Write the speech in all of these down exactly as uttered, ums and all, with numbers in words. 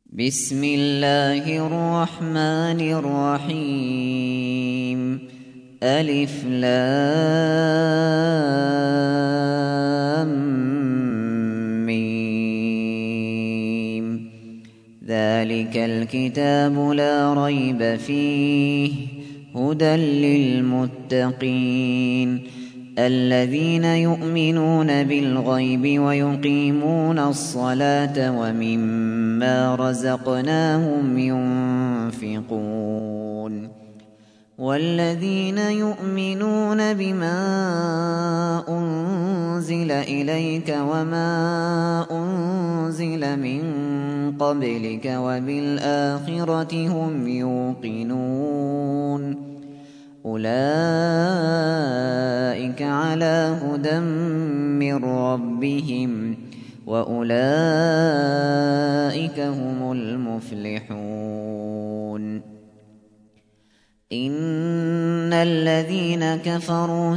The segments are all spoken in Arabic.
بسم الله الرحمن الرحيم. ألف لام ميم. ذلك الكتاب لا ريب فيه هدى للمتقين الذين يؤمنون بالغيب ويقيمون الصلاة ومما رزقناهم ينفقون والذين يؤمنون بما أنزل إليك وما أنزل من قبلك وبالآخرة هم يوقنون أولئك على هدى من ربهم وأولئك هم المفلحون. إن الذين كفروا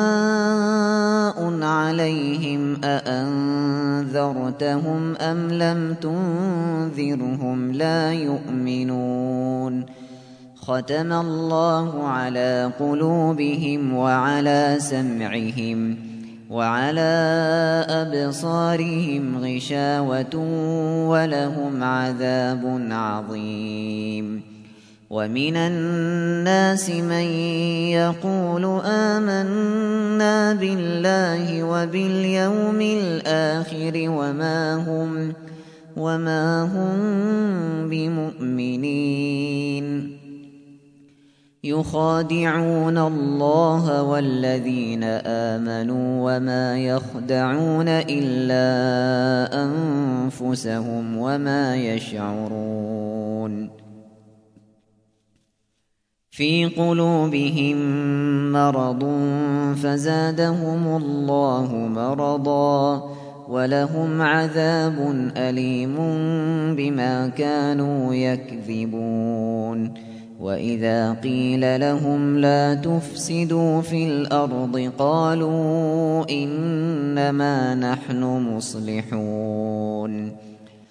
سواء عليهم أأنذرتهم أم لم تنذرهم لا يؤمنون. ختم الله على قلوبهم وعلى سمعهم وعلى أبصارهم غشاوة ولهم عذاب عظيم. ومن الناس من يقول آمنا بالله وباليوم الآخر وما هم وما هم بمؤمنين. يخادعون الله والذين آمنوا وما يخدعون إلا أنفسهم وما يشعرون. في قلوبهم مرض فزادهم الله مرضا ولهم عذاب أليم بما كانوا يكذبون. وإذا قيل لهم لا تفسدوا في الأرض قالوا إنما نحن مصلحون.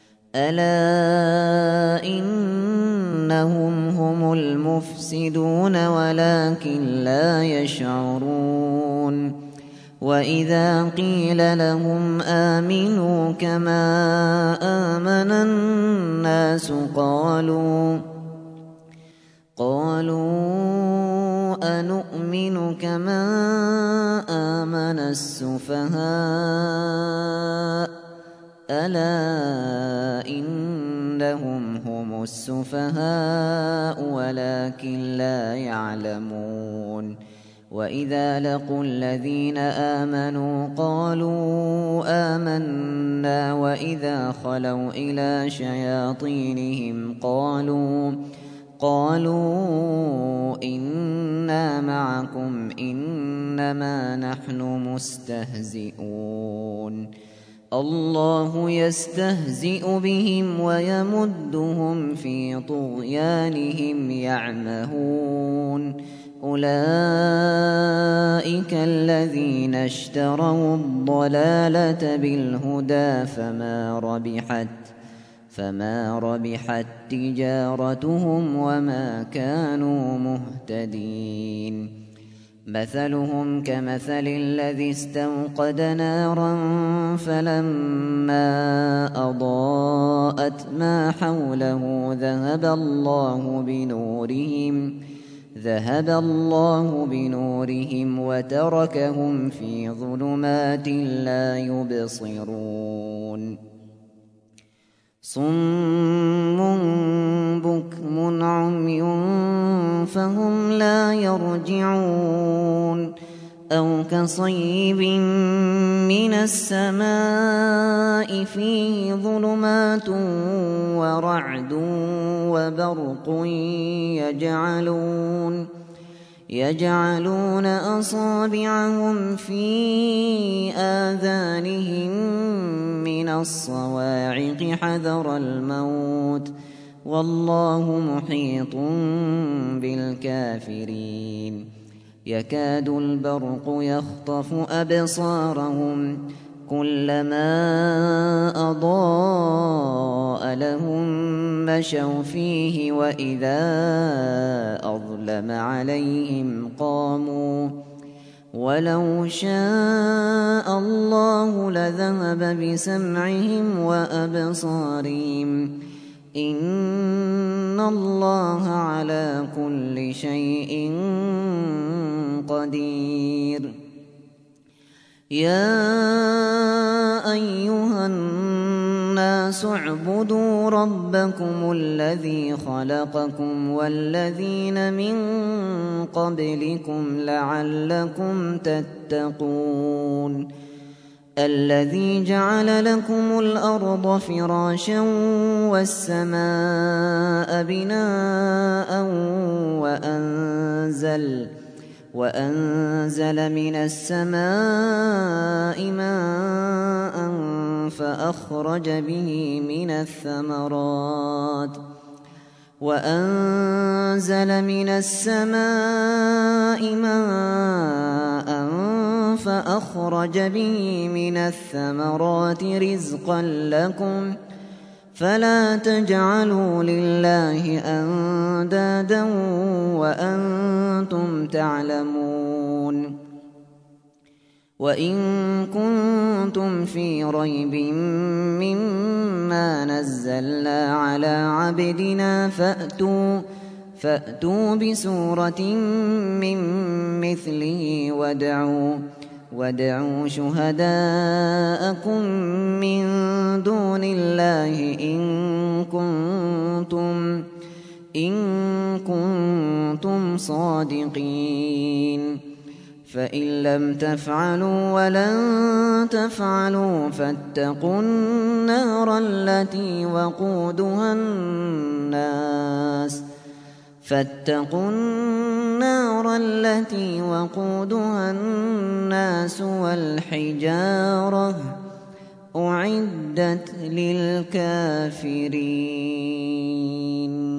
ألا إنهم هم المفسدون ولكن لا يشعرون. وإذا قيل لهم آمنوا كما آمن الناس قالوا قالوا أنؤمن كما آمن السفهاء ألا إنهم هم السفهاء ولكن لا يعلمون. وإذا لقوا الذين آمنوا قالوا آمنا وإذا خلوا إلى شياطينهم قالوا قالوا إنا معكم إنما نحن مستهزئون. الله يستهزئ بهم ويمدهم في طغيانهم يعمهون. أولئك الذين اشتروا الضلالة بالهدى فما ربحت فما ربحت تجارتهم وما كانوا مهتدين. مثلهم كمثل الذي استوقد نارا فلما أضاءت ما حوله ذهب الله بنورهم ذهب الله بنورهم وتركهم في ظلمات لا يبصرون. صم بكم عمي فهم لا يرجعون. أو كصيب من السماء فيه ظلمات ورعد وبرق يجعلون يجعلون أصابعهم في آذانهم من الصواعق حذر الموت والله محيط بالكافرين. يكاد البرق يخطف أبصارهم كلما أضاء لهم مشوا فيه وإذا أظلم عليهم قاموا ولو شاء الله لذهب بسمعهم وأبصارهم إن الله على كل شيء قدير. يا أيها الناس اعبدوا ربكم الذي خلقكم والذين من قبلكم لعلكم تتقون الذي جعل لكم الأرض فراشا والسماء بناء وأنزل وأنزل من السماء ماء فأخرج به من الثمرات وأنزل من السماء ماء فأخرج به من الثمرات رزقا لكم فلا تجعلوا لله أندادا وأنتم تعلمون. وإن كنتم في ريب مما نزلنا على عبدنا فأتوا فأتوا بسورة من مثله وادعوا وادعوا شهداءكم من دون الله إن كنتم إن كنتم صادقين فإن لم تفعلوا ولن تفعلوا فاتقوا النار التي وقودها الناس فاتقوا النار التي وقودها الناس والحجارة أعدت للكافرين.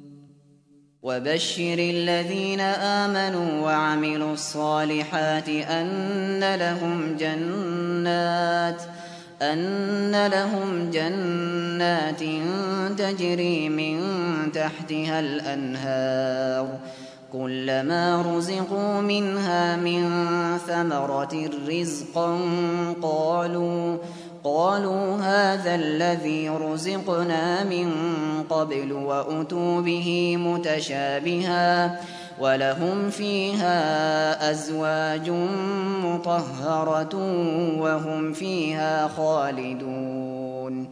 وبشر الذين آمنوا وعملوا الصالحات أن لهم جنات أن لهم جنات تجري من تحتها الأنهار كلما رزقوا منها من ثمرة رزقا قالوا قالوا هذا الذي رزقنا من قبل وأتوا به متشابها ولهم فيها أزواج مطهرة وهم فيها خالدون.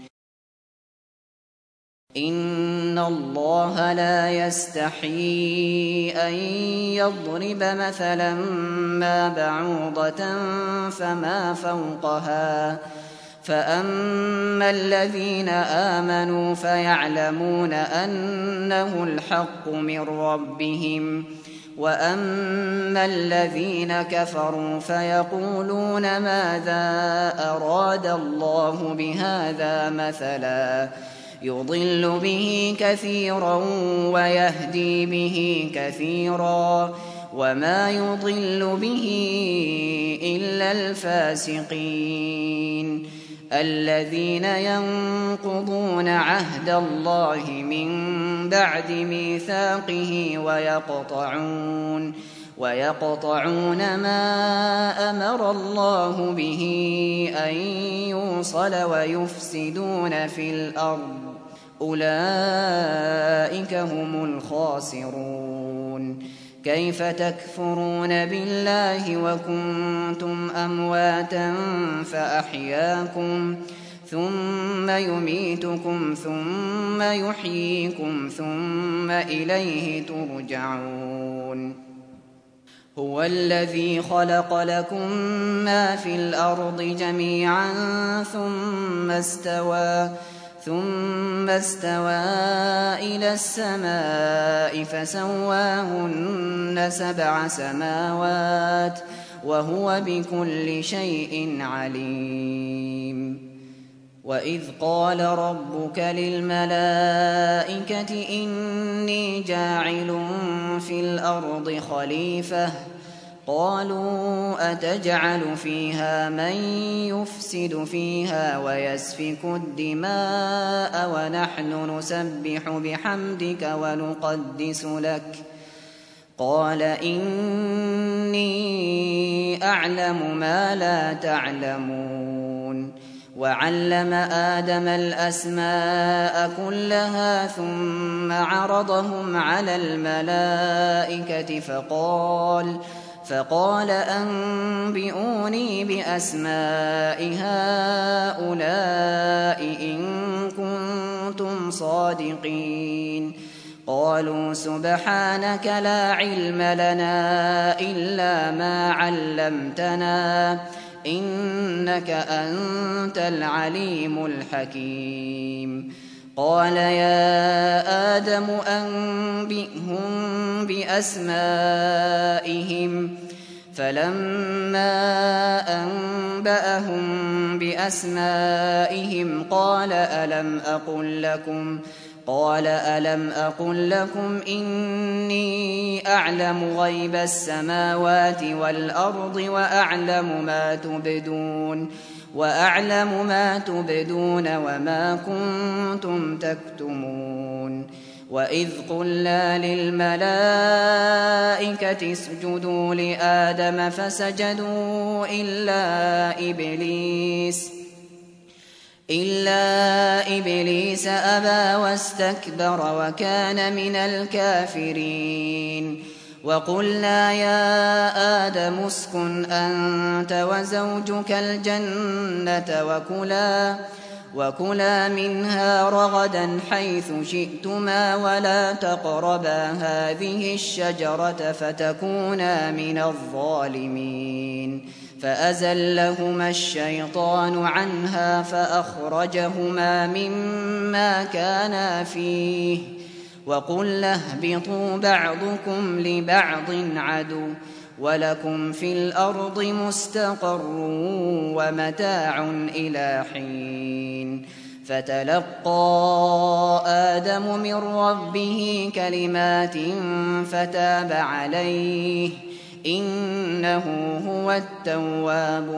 إن الله لا يستحيي أن يضرب مثلا ما بعوضة فما فوقها فأما الذين آمنوا فيعلمون أنه الحق من ربهم وأما الذين كفروا فيقولون ماذا أراد الله بهذا مثلا يضل به كثيرا ويهدي به كثيرا وما يضل به إلا الفاسقين الذين ينقضون عهد الله من بعد ميثاقه ويقطعون ويقطعون ما أمر الله به أن يوصل ويفسدون في الأرض أولئك هم الخاسرون. كيف تكفرون بالله وكنتم أمواتا فأحياكم ثم يميتكم ثم يحييكم ثم إليه ترجعون. هو الذي خلق لكم ما في الأرض جميعا ثم استوى ثم استوى إلى السماء فسواهن سبع سماوات وهو بكل شيء عليم. وإذ قال ربك للملائكة إني جاعل في الأرض خليفة قالوا أتجعل فيها من يفسد فيها ويسفك الدماء ونحن نسبح بحمدك ونقدس لك قال إني أعلم ما لا تعلمون وعلم آدم الأسماء كلها ثم عرضهم على الملائكة فقال فقال أنبئوني بأسماء هؤلاء إن كنتم صادقين قالوا سبحانك لا علم لنا إلا ما علمتنا إنك أنت العليم الحكيم قال يا آدم أنبئهم بأسمائهم فلما أنبأهم بأسمائهم قال ألم أقل لكم قال ألم أقل لكم إني أعلم غيب السماوات والأرض وأعلم ما تبدون وأعلم ما تبدون وما كنتم تكتمون وإذ قلنا للملائكة اسجدوا لآدم فسجدوا إلا إبليس إلا إبليس أبى واستكبر وكان من الكافرين وقلنا يا آدم اسكن أنت وزوجك الجنة وكلا وكلا منها رغدا حيث شئتما ولا تقربا هذه الشجرة فتكونا من الظالمين فأزلهما الشيطان عنها فأخرجهما مما كانا فيه وقلنا اهبطوا بعضكم لبعض عدو ولكم في الأرض مستقر ومتاع إلى حين فتلقى آدم من ربه كلمات فتاب عليه إنه هو التواب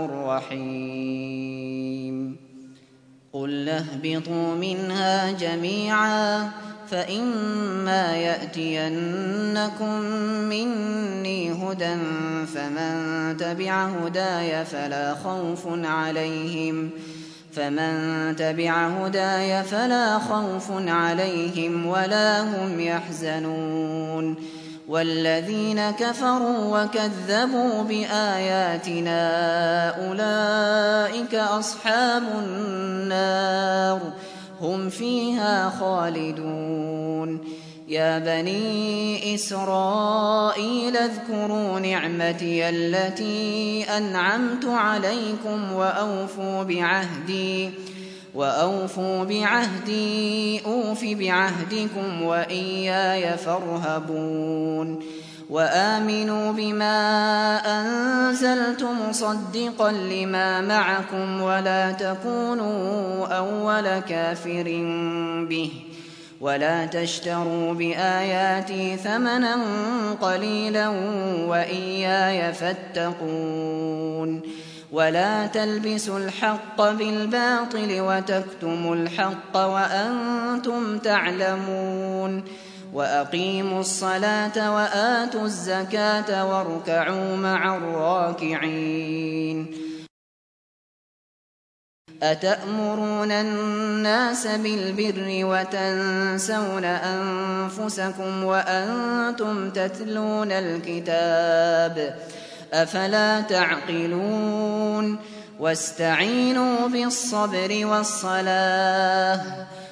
الرحيم قل اهبطوا منها جميعا فإما يأتينكم مني هدى فمن تبع هداي فلا خوف عليهم فمن تبع هداي فلا خوف عليهم ولا هم يحزنون والذين كفروا وكذبوا بآياتنا أولئك أصحاب النار هم فيها خالدون يا بني إسرائيل اذكروا نعمتي التي أنعمت عليكم وأوفوا بعهدي وأوفوا بعهدي أوف بعهدكم وإياي فارهبون وآمنوا بما أنزلت مصدقا لما معكم ولا تكونوا أول كافر به ولا تشتروا بآياتي ثمنا قليلا وإياي فاتقون ولا تلبسوا الحق بالباطل وتكتموا الحق وأنتم تعلمون وأقيموا الصلاة وآتوا الزكاة واركعوا مع الراكعين أتأمرون الناس بالبر وتنسون أنفسكم وأنتم تتلون الكتاب أفلا تعقلون واستعينوا بالصبر والصلاة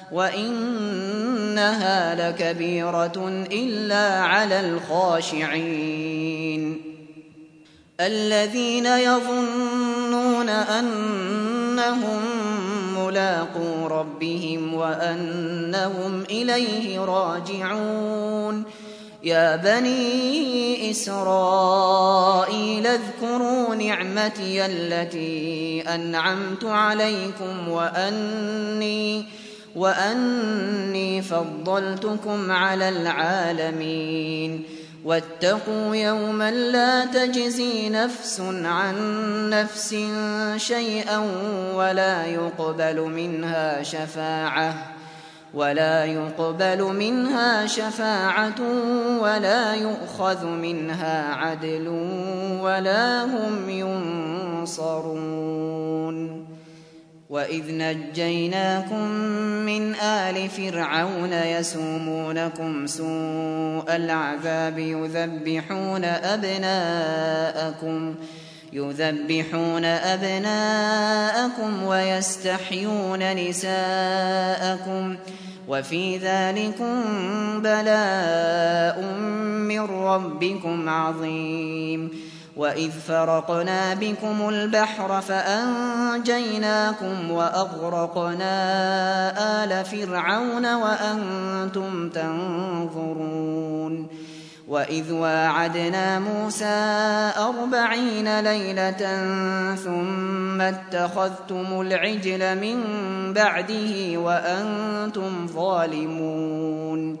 وإنها لكبيرة إلا على الخاشعين الذين يظنون أنهم ملاقو ربهم وأنهم إليه راجعون يا بني إسرائيل اذكروا نعمتي التي أنعمت عليكم وأني وأني فضلتكم على العالمين واتقوا يوما لا تجزي نفس عن نفس شيئا ولا يقبل منها شفاعة ولا يقبل منها شفاعة ولا يؤخذ منها عدل ولا هم ينصرون. وإذ نجيناكم من آل فرعون يسومونكم سوء العذاب يذبحون أبناءكم يذبحون أبناءكم ويستحيون نساءكم وفي ذلكم بلاء من ربكم عظيم. وإذ فرقنا بكم البحر فأنجيناكم وأغرقنا آل فرعون وأنتم تنظرون. وإذ واعدنا موسى أربعين ليلة ثم اتخذتم العجل من بعده وأنتم ظالمون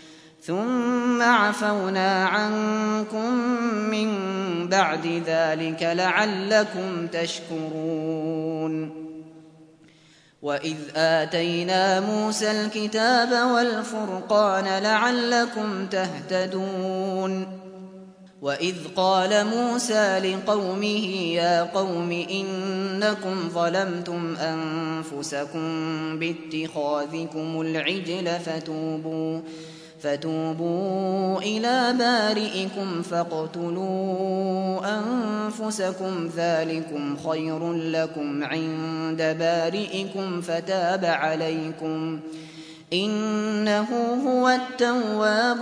ثم عفونا عنكم من بعد ذلك لعلكم تشكرون. وإذ آتينا موسى الكتاب والفرقان لعلكم تهتدون. وإذ قال موسى لقومه يا قوم إنكم ظلمتم أنفسكم باتخاذكم العجل فتوبوا فتوبوا إلى بارئكم فاقتلوا أنفسكم ذلكم خير لكم عند بارئكم فتاب عليكم إنه هو التواب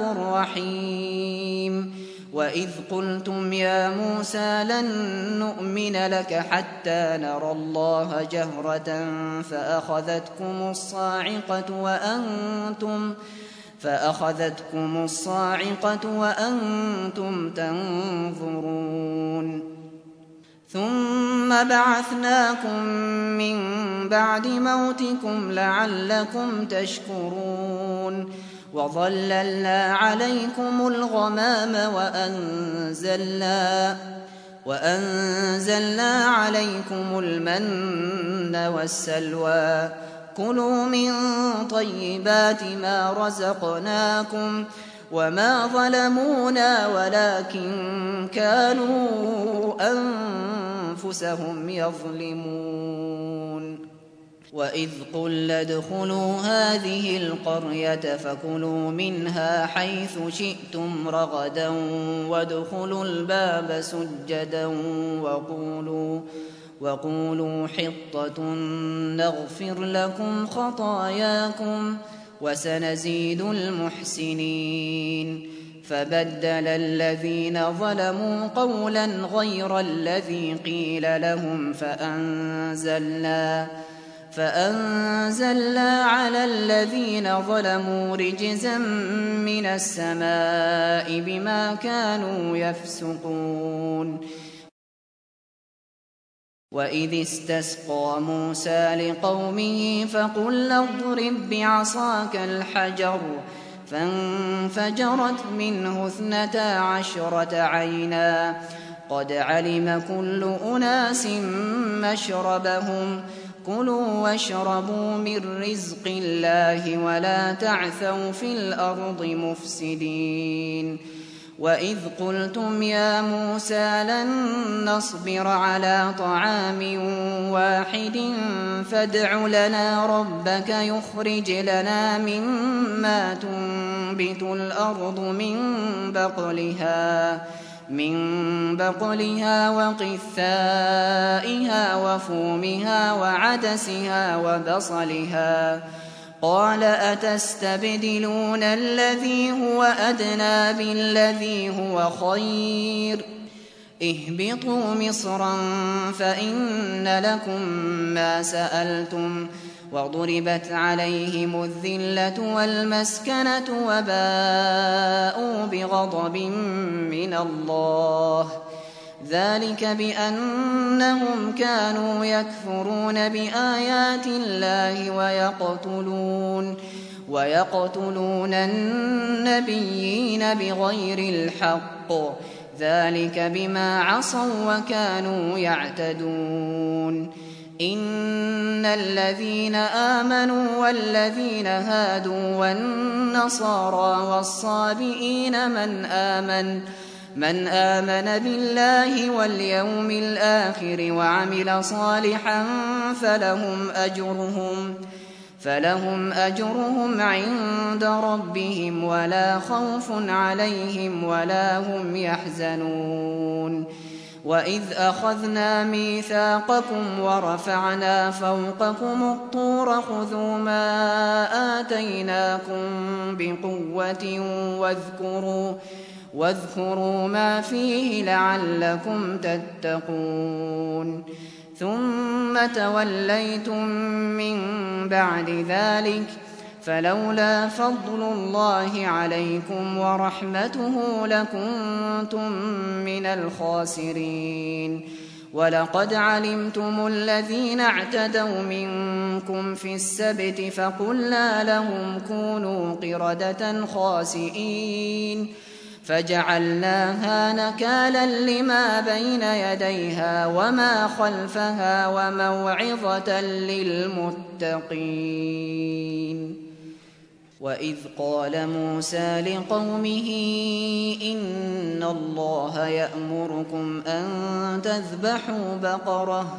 الرحيم. وإذ قلتم يا موسى لن نؤمن لك حتى نرى الله جهرة فأخذتكم الصاعقة وأنتم فأخذتكم الصاعقة وأنتم تنظرون. ثم بعثناكم من بعد موتكم لعلكم تشكرون. وظللنا عليكم الغمام وأنزلنا وأنزلنا عليكم المن والسلوى كلوا من طيبات ما رزقناكم وما ظلمونا ولكن كانوا أنفسهم يظلمون. وإذ قلنا ادخلوا هذه القرية فكلوا منها حيث شئتم رغدا وادخلوا الباب سجدا وقولوا وقولوا حطة نغفر لكم خطاياكم وسنزيد المحسنين. فبدل الذين ظلموا قولا غير الذي قيل لهم فأنزلنا فأنزلنا على الذين ظلموا رجزا من السماء بما كانوا يفسقون. وإذ استسقى موسى لقومه فقل اضرب بعصاك الحجر فانفجرت منه اثنتا عشرة عينا قد علم كل أناس مشربهم كلوا واشربوا من رزق الله ولا تعثوا في الأرض مفسدين. وإذ قلتم يا موسى لن نصبر على طعام واحد فادع لنا ربك يخرج لنا مما تنبت الأرض من بقلها من بقلها وقثائها وفومها وعدسها وبصلها قال أتستبدلون الذي هو أدنى بالذي هو خير اهبطوا مصرا فإن لكم ما سألتم وضربت عليهم الذلة والمسكنة وباءوا بغضب من الله ذلك بأنهم كانوا يكفرون بآيات الله ويقتلون ويقتلون النبيين بغير الحق ذلك بما عصوا وكانوا يعتدون إن الذين آمنوا والذين هادوا والنصارى والصابئين من آمن من آمن بالله واليوم الآخر وعمل صالحا فلهم أجرهم فلهم أجرهم عند ربهم ولا خوف عليهم ولا هم يحزنون وإذ أخذنا ميثاقكم ورفعنا فوقكم الطور خذوا ما آتيناكم بقوة واذكروا واذكروا ما فيه لعلكم تتقون ثم توليتم من بعد ذلك فلولا فضل الله عليكم ورحمته لكنتم من الخاسرين ولقد علمتم الذين اعتدوا منكم في السبت فقلنا لهم كونوا قردة خاسئين فجعلناها نكالا لما بين يديها وما خلفها وموعظة للمتقين وإذ قال موسى لقومه إن الله يأمركم أن تذبحوا بقرة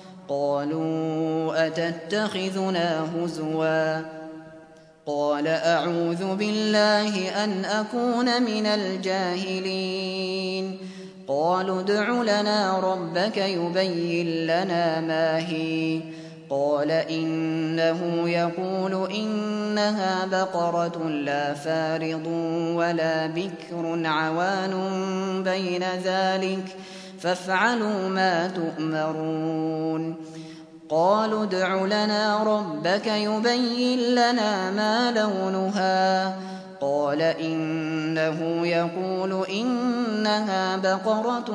قالوا أتتخذنا هزوا قال أعوذ بالله أن أكون من الجاهلين قالوا ادع لنا ربك يبين لنا ما هي قال إنه يقول إنها بقرة لا فارض ولا بكر عوان بين ذلك فافعلوا ما تؤمرون قالوا ادع لنا ربك يبين لنا ما لونها قال إنه يقول إنها بقرة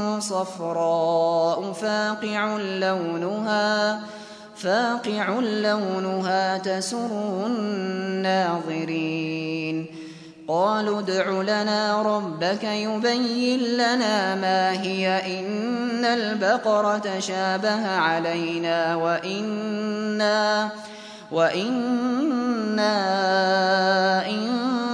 صفراء فاقع لونها فاقع لونها تسر الناظرين قالوا ادع لنا ربك يبين لنا ما هي إن البقرة شابه علينا وإنا وإنا إن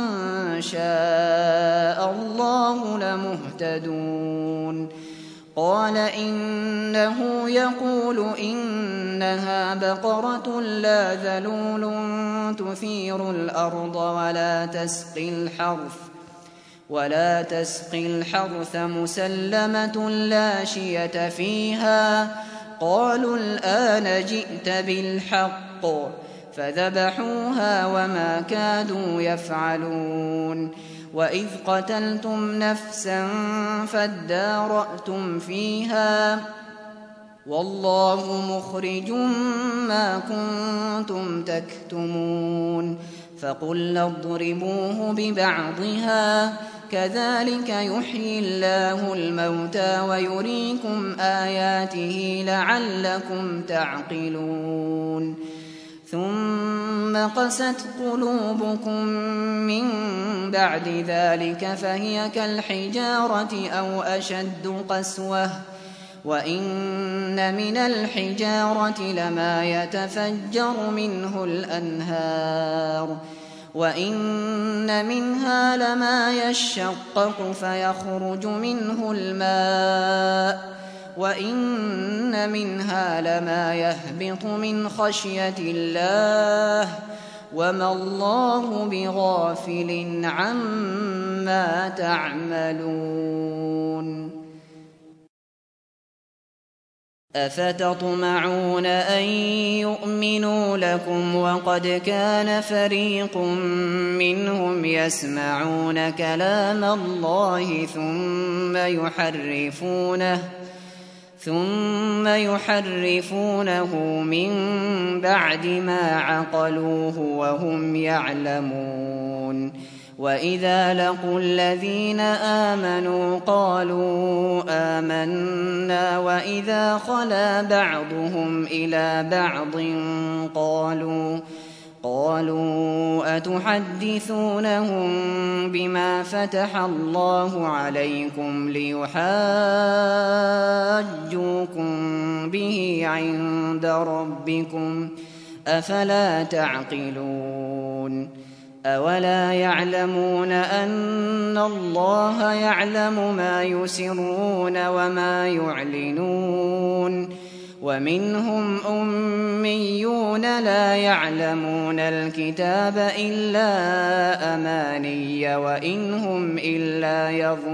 شاء الله لمهتدون قال إنه يقول إنها بقرة لا ذلول تثير الأرض ولا تسقي الحرث ولا تسقي الحرث مسلمة لا شية فيها قالوا الآن جئت بالحق فذبحوها وما كادوا يفعلون وإذ قتلتم نفسا فادارأتم فيها والله مخرج ما كنتم تكتمون فقلنا اضربوه ببعضها كذلك يحيي الله الموتى ويريكم آياته لعلكم تعقلون ثم قست قلوبكم من بعد ذلك فهي كالحجارة أو أشد قسوة وإن من الحجارة لما يتفجر منه الأنهار وإن منها لما يشقق فيخرج منه الماء وإن منها لما يهبط من خشية الله وما الله بغافل عما تعملون أفتطمعون أن يؤمنوا لكم وقد كان فريق منهم يسمعون كلام الله ثم يحرفونه ثم يحرفونه من بعد ما عقلوه وهم يعلمون وإذا لقوا الذين آمنوا قالوا آمنا وإذا خلا بعضهم إلى بعض قالوا قالوا أتحدثونهم بما فتح الله عليكم ليحاجوكم به عند ربكم أفلا تعقلون أولا يعلمون أن الله يعلم ما يسرون وما يعلنون ومنهم أميون لا يعلمون الكتاب إلا أماني وإن هم إلا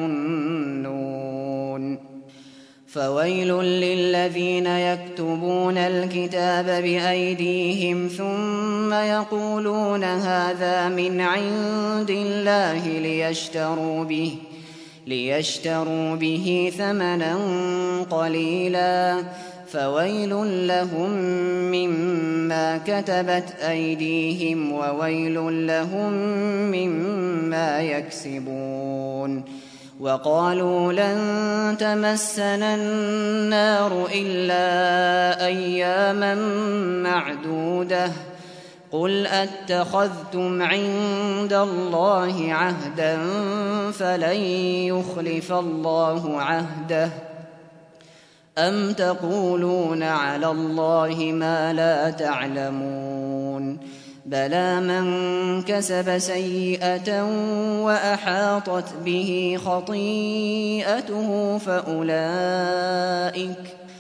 يظنون فويل للذين يكتبون الكتاب بأيديهم ثم يقولون هذا من عند الله ليشتروا به ليشتروا به ثمنا قليلا فويل لهم مما كتبت أيديهم وويل لهم مما يكسبون وقالوا لن تمسنا النار إلا أياما معدودة قل أتخذتم عند الله عهدا فلن يخلف الله عهده أم تقولون على الله ما لا تعلمون بلى من كسب سيئة وأحاطت به خطيئته فأولئك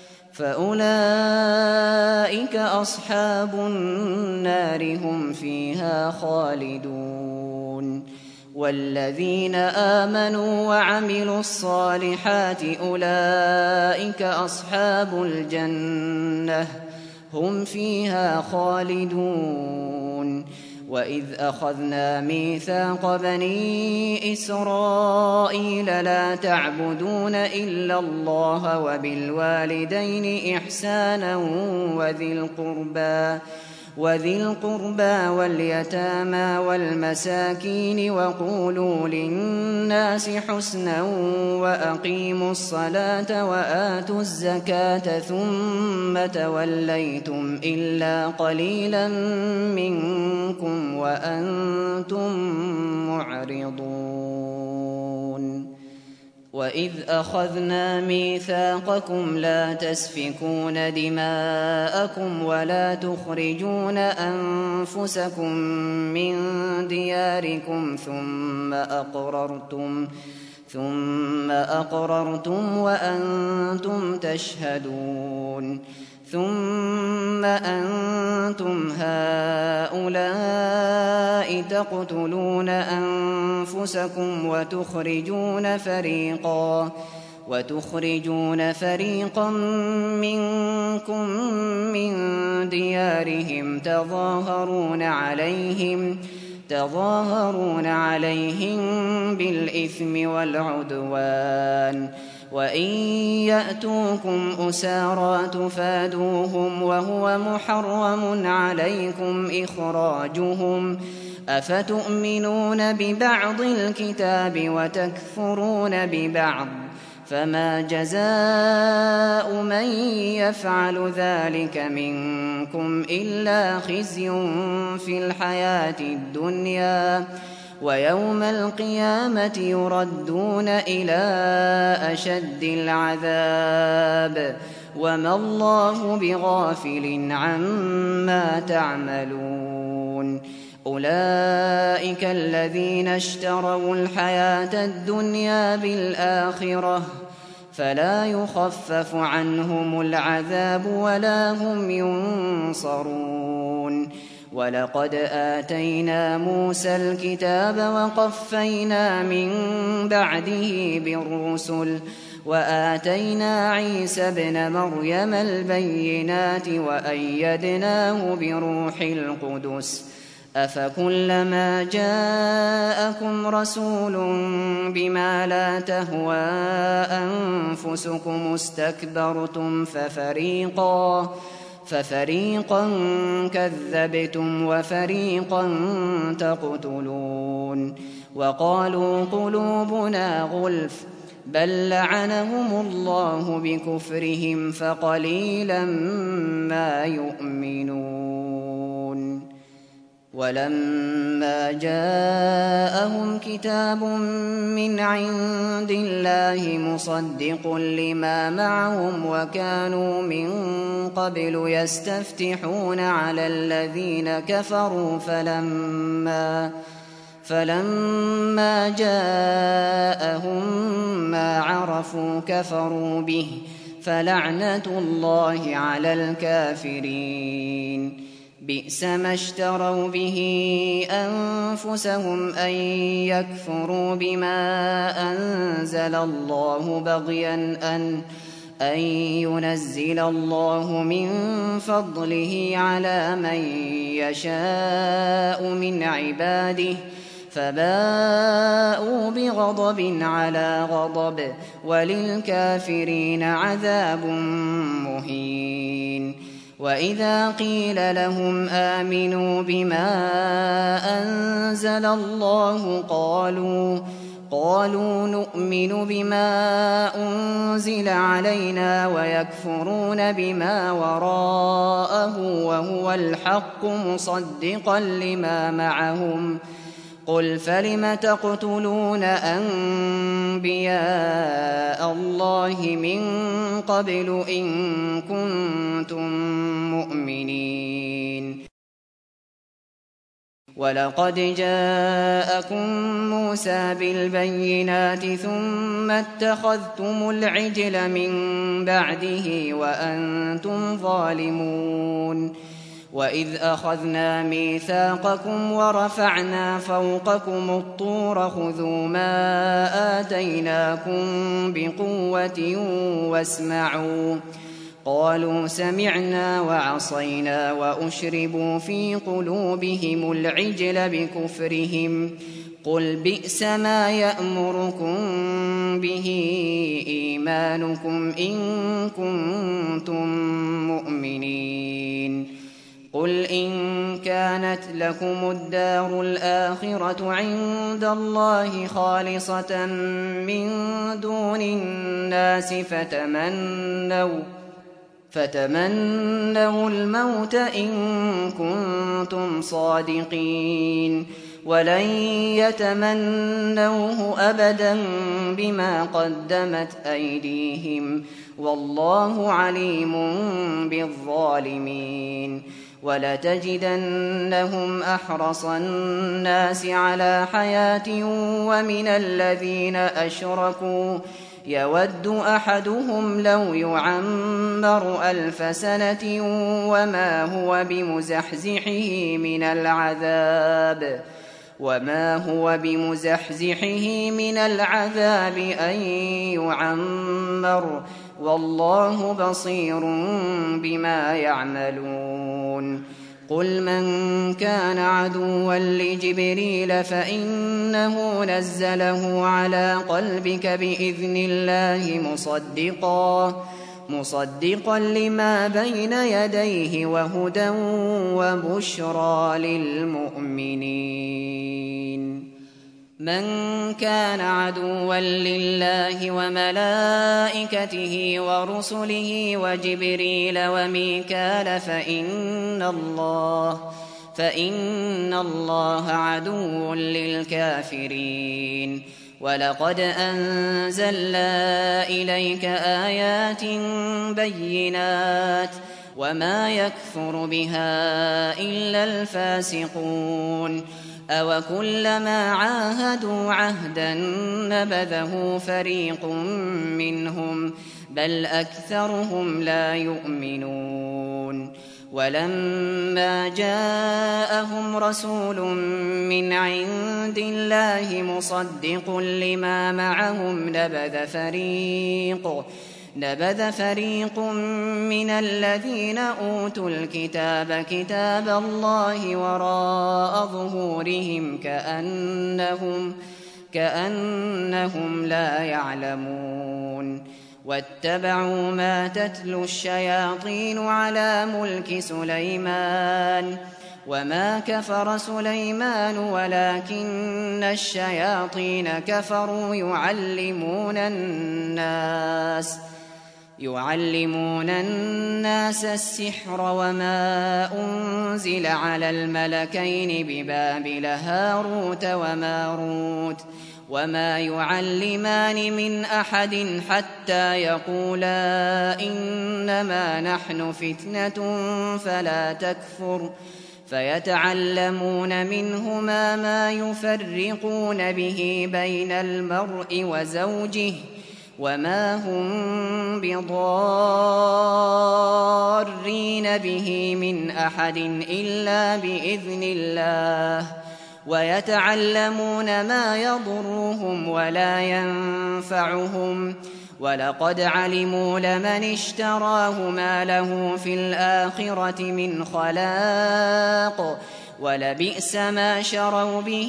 فأولئك أصحاب النار هم فيها خالدون والذين آمنوا وعملوا الصالحات أولئك أصحاب الجنة هم فيها خالدون وإذ أخذنا ميثاق بني إسرائيل لا تعبدون إلا الله وبالوالدين إحسانا وذي القربى وذي القربى واليتامى والمساكين وقولوا للناس حسنا وأقيموا الصلاة وآتوا الزكاة ثم توليتم إلا قليلا منكم وأنتم معرضون وإذ أخذنا ميثاقكم لا تسفكون دماءكم ولا تخرجون أنفسكم من دياركم ثم أقررتم ثم أقررتم وأنتم تشهدون ثم أنتم هؤلاء تقتلون أنفسكم وتخرجون فريقا وتخرجون فريقا منكم من ديارهم تظاهرون عليهم تظاهرون عليهم بالإثم والعدوان وإن يأتوكم أسارى تفادوهم وهو محرم عليكم إخراجهم أفتؤمنون ببعض الكتاب وتكفرون ببعض فما جزاء من يفعل ذلك منكم إلا خزي في الحياة الدنيا ويوم القيامة يردون إلى أشد العذاب وما الله بغافل عما تعملون أولئك الذين اشتروا الحياة الدنيا بالآخرة فلا يخفف عنهم العذاب ولا هم ينصرون ولقد آتينا موسى الكتاب وقفينا من بعده بالرسل وآتينا عيسى ابن مريم البينات وأيدناه بروح القدس أفكلما جاءكم رسول بما لا تهوى أنفسكم استكبرتم ففريقا ففريقا كذبتم وفريقا تقتلون وقالوا قلوبنا غلف بل لعنهم الله بكفرهم فقليلا ما يؤمنون ولما جاءهم كتاب من عند الله مصدق لما معهم وكانوا من قبل يستفتحون على الذين كفروا فلما فلما جاءهم ما عرفوا كفروا به فلعنة الله على الكافرين. بئس ما اشتروا به أنفسهم أن يكفروا بما أنزل الله بغيا أن أن ينزل الله من فضله على من يشاء من عباده فباءوا بغضب على غضب وللكافرين عذاب مهين. وإذا قيل لهم آمنوا بما أنزل الله قالوا قالوا نؤمن بما أنزل علينا ويكفرون بما وراءه وهو الحق مصدقا لما معهم قل فلم تقتلون أنبياء الله من قبل إن كنتم مؤمنين. ولقد جاءكم موسى بالبينات ثم اتخذتم العجل من بعده وأنتم ظالمون. وإذ أخذنا ميثاقكم ورفعنا فوقكم الطور خذوا ما آتيناكم بقوة واسمعوا قالوا سمعنا وعصينا وأشربوا في قلوبهم العجل بكفرهم قل بئس ما يأمركم به إيمانكم إن كنتم مؤمنين. قل إن كانت لكم الدار الآخرة عند الله خالصة من دون الناس فتمنوا فتمنوا الموت إن كنتم صادقين ولن يتمنوه أبدا بما قدمت أيديهم والله عليم بالظالمين. ولتجدنهم أحرص الناس على حياة ومن الذين أشركوا يود أحدهم لو يعمر ألف سنة وما هو بمزحزحه من العذاب وما هو بمزحزحه من العذاب أن يعمر والله بصير بما يعملون. قل من كان عدوا لجبريل فإنه نزله على قلبك بإذن الله مصدقا مصدقا لما بين يديه وهدى وبشرى للمؤمنين. من كان عدوا لله وملائكته ورسله وجبريل وميكال فإن الله فإن الله عدو للكافرين. ولقد أنزلنا إليك آيات بينات وما يكفر بها إلا الفاسقون. أوكلما عاهدوا عهدا نبذه فريق منهم بل أكثرهم لا يؤمنون. ولما جاءهم رسول من عند الله مصدق لما معهم نبذ فريق نبذ فريق من الذين أوتوا الكتاب كتاب الله وراء ظهورهم كأنهم كأنهم لا يعلمون. واتبعوا ما تتلو الشياطين على ملك سليمان وما كفر سليمان ولكن الشياطين كفروا يعلمون الناس يعلمون الناس السحر وما أنزل على الملكين ببابل هاروت وماروت وما يعلمان من أحد حتى يقولا إنما نحن فتنة فلا تكفر فيتعلمون منهما ما يفرقون به بين المرء وزوجه وما هم بضارين به من أحد إلا بإذن الله ويتعلمون ما يضرهم ولا ينفعهم ولقد علموا لمن اشتراه ما له في الآخرة من خلاق ولبئس ما شروا به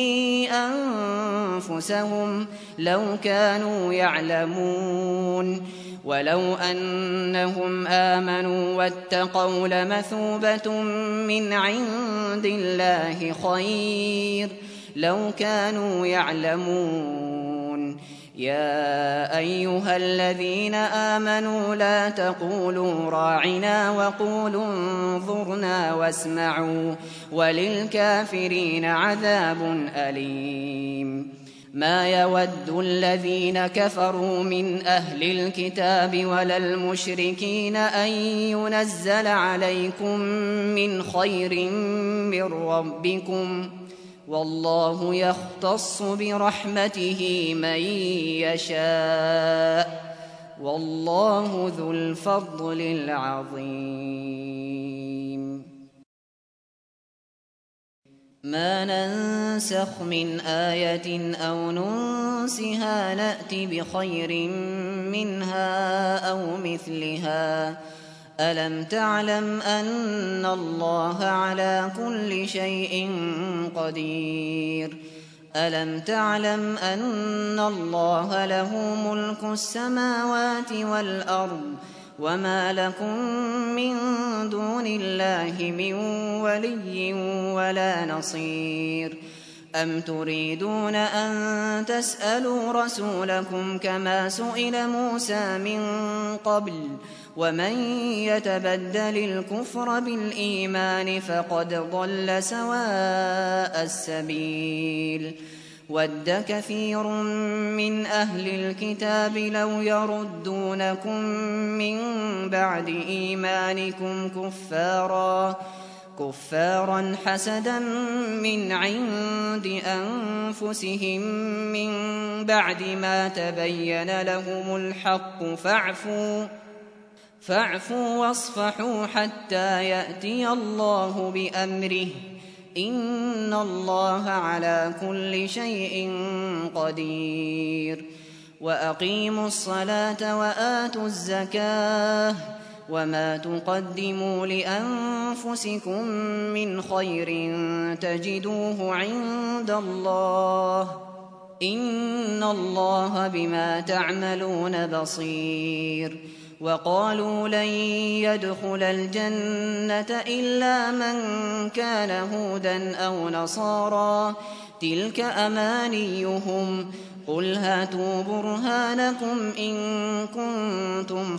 أنفسهم لو كانوا يعلمون ولو أنهم آمنوا واتقوا لمثوبة من عند الله خير لو كانوا يعلمون يا أيها الذين آمنوا لا تقولوا راعنا وقولوا انظرنا واسمعوا وللكافرين عذاب أليم ما يود الذين كفروا من أهل الكتاب ولا المشركين أن ينزل عليكم من خير من ربكم والله يختص برحمته من يشاء والله ذو الفضل العظيم ما ننسخ من آية أو ننسها نأت بخير منها أو مثلها ألم تعلم أن الله على كل شيء قدير ألم تعلم أن الله له ملك السماوات والأرض وما لكم من دون الله من ولي ولا نصير أم تريدون أن تسألوا رسولكم كما سئل موسى من قبل ومن يتبدل الكفر بالإيمان فقد ضل سواء السبيل ود كثير من أهل الكتاب لو يردونكم من بعد إيمانكم كفارا كفارا حسدا من عند أنفسهم من بعد ما تبين لهم الحق فاعفوا فاعفوا واصفحوا حتى يأتي الله بأمره إن الله على كل شيء قدير وأقيموا الصلاة وآتوا الزكاة وما تقدموا لأنفسكم من خير تجدوه عند الله إن الله بما تعملون بصير وقالوا لن يدخل الجنة إلا من كان هودا أو نصارى تلك أمانيهم قل هاتوا برهانكم إن كنتم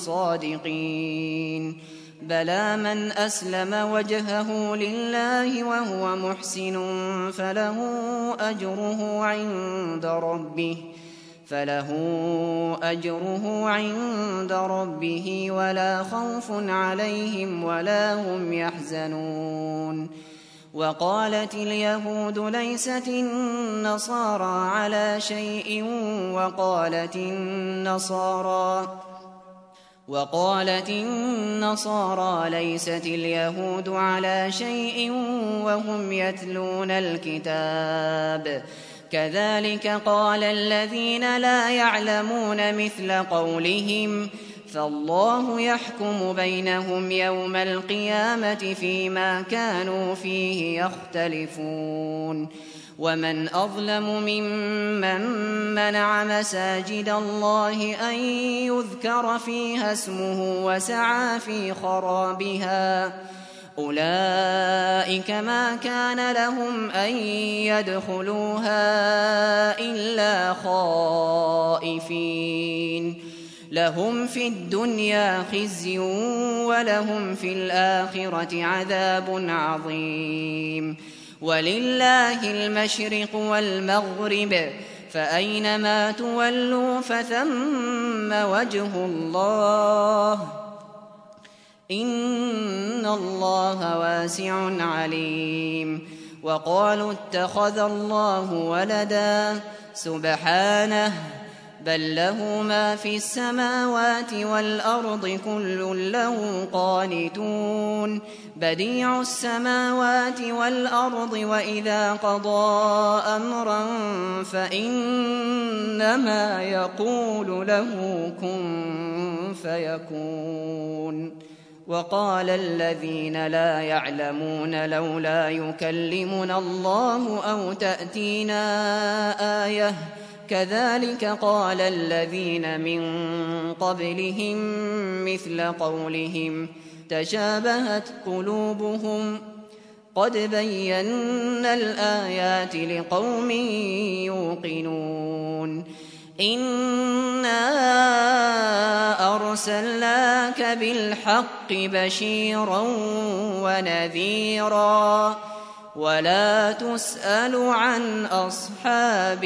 صادقين بلى من أسلم وجهه لله وهو محسن فله أجره عند ربه فله أجره عند ربه ولا خوف عليهم ولا هم يحزنون وقالت اليهود ليست النصارى على شيء وقالت النصارى وقالت النصارى ليست اليهود على شيء وهم يتلون الكتاب كذلك قال الذين لا يعلمون مثل قولهم فالله يحكم بينهم يوم القيامة فيما كانوا فيه يختلفون ومن أظلم ممن منع مساجد الله أن يذكر فيها اسمه وسعى في خرابها أولئك ما كان لهم أن يدخلوها إلا خائفين لهم في الدنيا خزي ولهم في الآخرة عذاب عظيم ولله المشرق والمغرب فأينما تولوا فثم وجه الله إن الله واسع عليم وقالوا اتخذ الله ولدا سبحانه بل له ما في السماوات والأرض كل له قانتون بديع السماوات والأرض وإذا قضى أمرا فإنما يقول له كن فيكون وقال الذين لا يعلمون لولا يكلمنا الله أو تأتينا آية كذلك قال الذين من قبلهم مثل قولهم تشابهت قلوبهم قد بينا الآيات لقوم يوقنون إنا أرسلناك بالحق بشيرا ونذيرا ولا تسأل عن أصحاب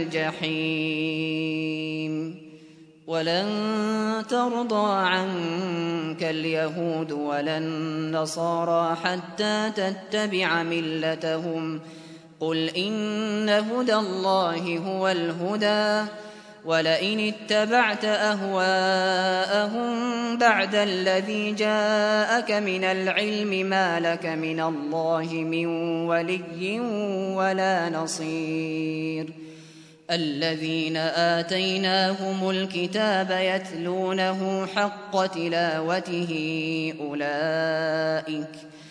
الجحيم ولن ترضى عنك اليهود ولا النصارى حتى تتبع ملتهم قل إن هدى الله هو الهدى ولئن اتبعت أهواءهم بعد الذي جاءك من العلم ما لك من الله من ولي ولا نصير الذين آتيناهم الكتاب يتلونه حق تلاوته أولئك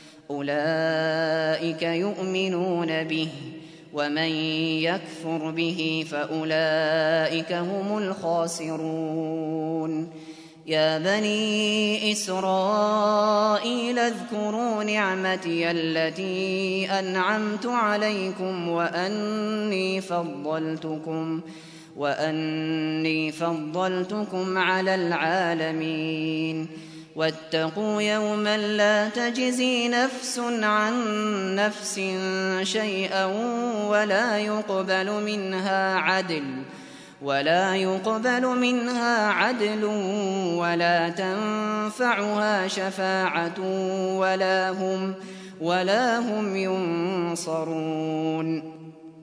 أولئك يؤمنون به ومن يكفر به فأولئك هم الخاسرون يا بني إسرائيل اذكروا نعمتي التي أنعمت عليكم وأني فضلتكم وأني فضلتكم على العالمين واتقوا يوما لا تجزي نفس عن نفس شيئا ولا يقبل منها عدل ولا يقبل منها عدل ولا تنفعها شفاعة ولا هم ولا هم ينصرون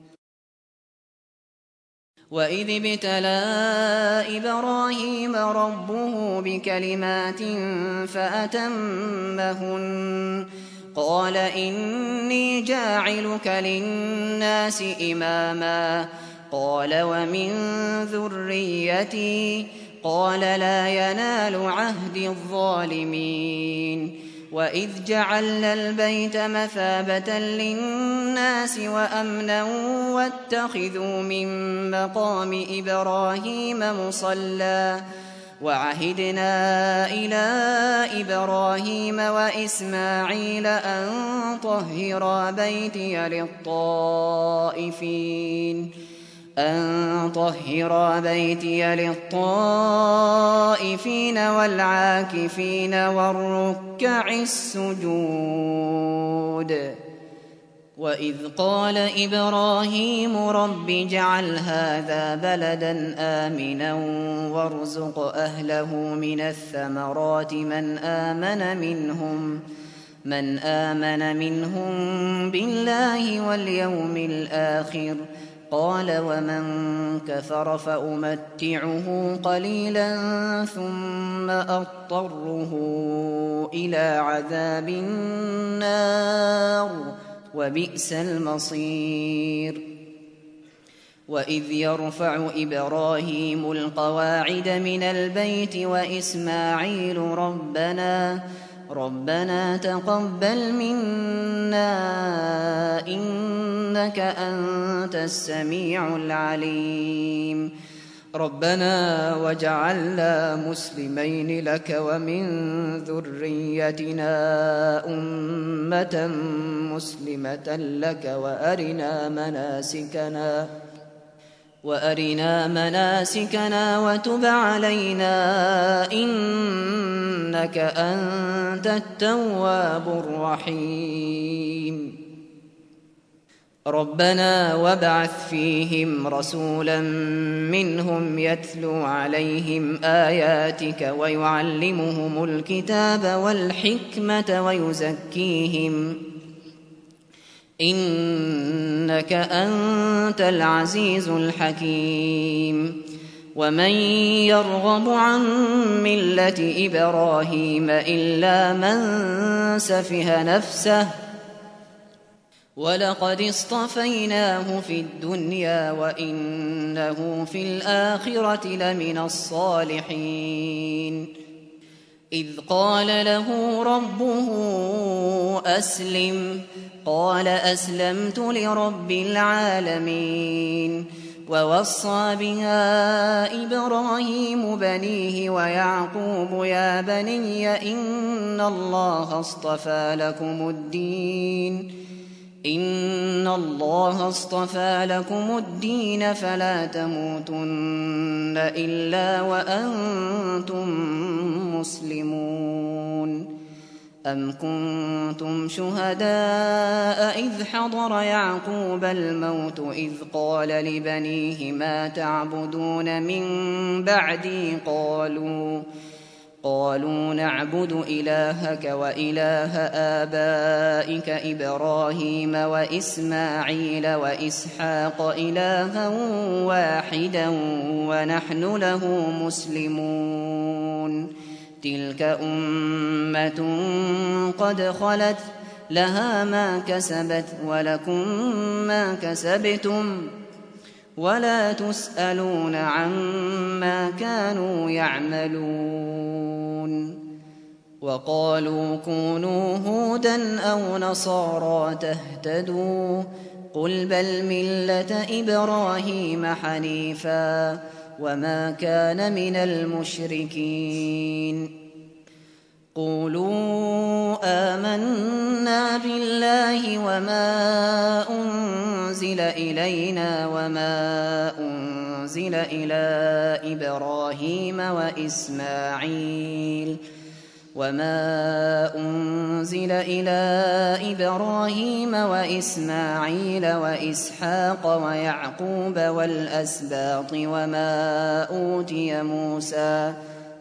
وإذ ابتلى إبراهيم ربه بكلمات فأتمهن قال إني جاعلك للناس إماما قال ومن ذريتي قال لا ينال عهد الظالمين وإذ جعلنا البيت مثابة للناس وأمنا واتخذوا من مقام إبراهيم مصلى وعهدنا إلى إبراهيم وإسماعيل أن طهرا بيتي للطائفين أن طهرا بيتي للطائفين والعاكفين والركع السجود وإذ قال إبراهيم رب اجعل هذا بلدا آمنا وارزق أهله من الثمرات من آمن منهم من آمن منهم بالله واليوم الآخر قال ومن كفر فأمتعه قليلا ثم أضطره إلى عذاب النار وبئس المصير وإذ يرفع إبراهيم القواعد من البيت وإسماعيل ربنا ربنا تقبل منا إنك أنت السميع العليم ربنا واجعلنا مسلمين لك ومن ذريتنا أمة مسلمة لك وأرنا مناسكنا وأرنا مناسكنا وتب علينا إنك أنت التواب الرحيم ربنا وابعث فيهم رسولا منهم يتلو عليهم آياتك ويعلمهم الكتاب والحكمة ويزكيهم إنك أنت العزيز الحكيم ومن يرغب عن ملة إبراهيم إلا من سفه نفسه ولقد اصطفيناه في الدنيا وإنه في الآخرة لمن الصالحين إذ قال له ربه أسلم قال أسلمت لرب العالمين ووصى بها إبراهيم بنيه ويعقوب يا بني إن الله اصطفى لكم الدين إن الله اصطفى لكم الدين فلا تموتن إلا وأنتم مسلمون أم كنتم شهداء إذ حضر يعقوب الموت إذ قال لبنيه ما تعبدون من بعدي قالوا قالوا نعبد إلهك وإله آبائك إبراهيم وإسماعيل وإسحاق إلها واحدا ونحن له مسلمون تلك أمة قد خلت لها ما كسبت ولكم ما كسبتم ولا تسألون عما كانوا يعملون وقالوا كونوا هودا أو نصارى تهتدوا قل بل ملة إبراهيم حنيفا وما كان من المشركين قولوا آمنا بالله وما أنزل إلينا وما أنزل إلى إبراهيم وإسماعيل وما أنزل إلى إبراهيم وإسماعيل وإسحاق ويعقوب والأسباط وما أوتي موسى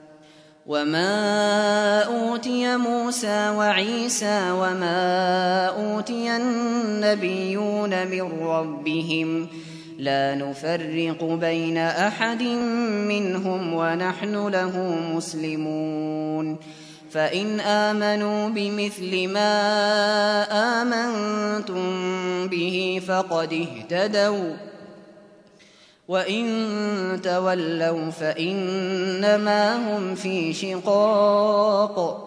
وما أوتي موسى وعيسى وما أوتي النبيون من ربهم لا نفرق بين أحد منهم ونحن له مسلمون فإن آمنوا بمثل ما آمنتم به فقد اهتدوا وإن تولوا فإنما هم في شقاق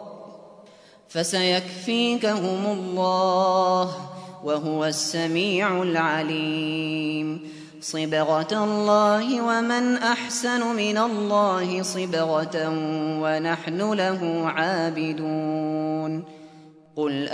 فسيكفيكهم الله وهو السميع العليم صبغة الله ومن أحسن من الله صبغة ونحن له عابدون قل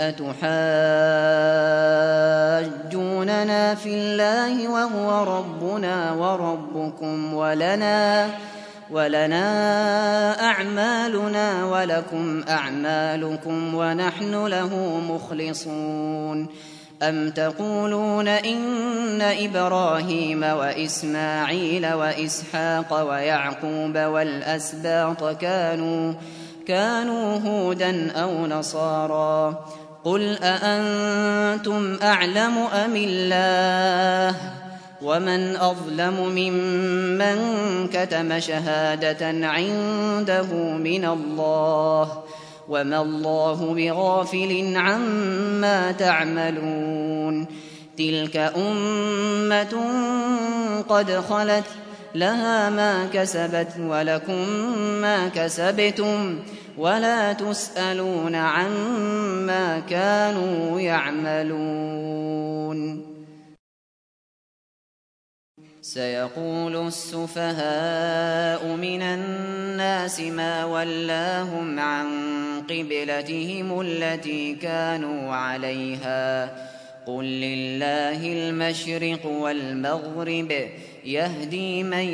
أتحاجوننا في الله وهو ربنا وربكم ولنا ولنا أعمالنا ولكم أعمالكم ونحن له مخلصون أم تقولون إن إبراهيم وإسماعيل وإسحاق ويعقوب والأسباط كانوا كانوا هودا أو نصارى قل أأنتم أعلم أم الله ومن أظلم ممن كتم شهادة عنده من الله وما الله بغافل عما تعملون تلك أمة قد خلت لها ما كسبت ولكم ما كسبتم ولا تسألون عما كانوا يعملون سيقول السفهاء من الناس ما ولاهم عن قبلتهم التي كانوا عليها قل لله المشرق والمغرب يهدي من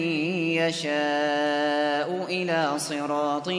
يشاء إلى صراط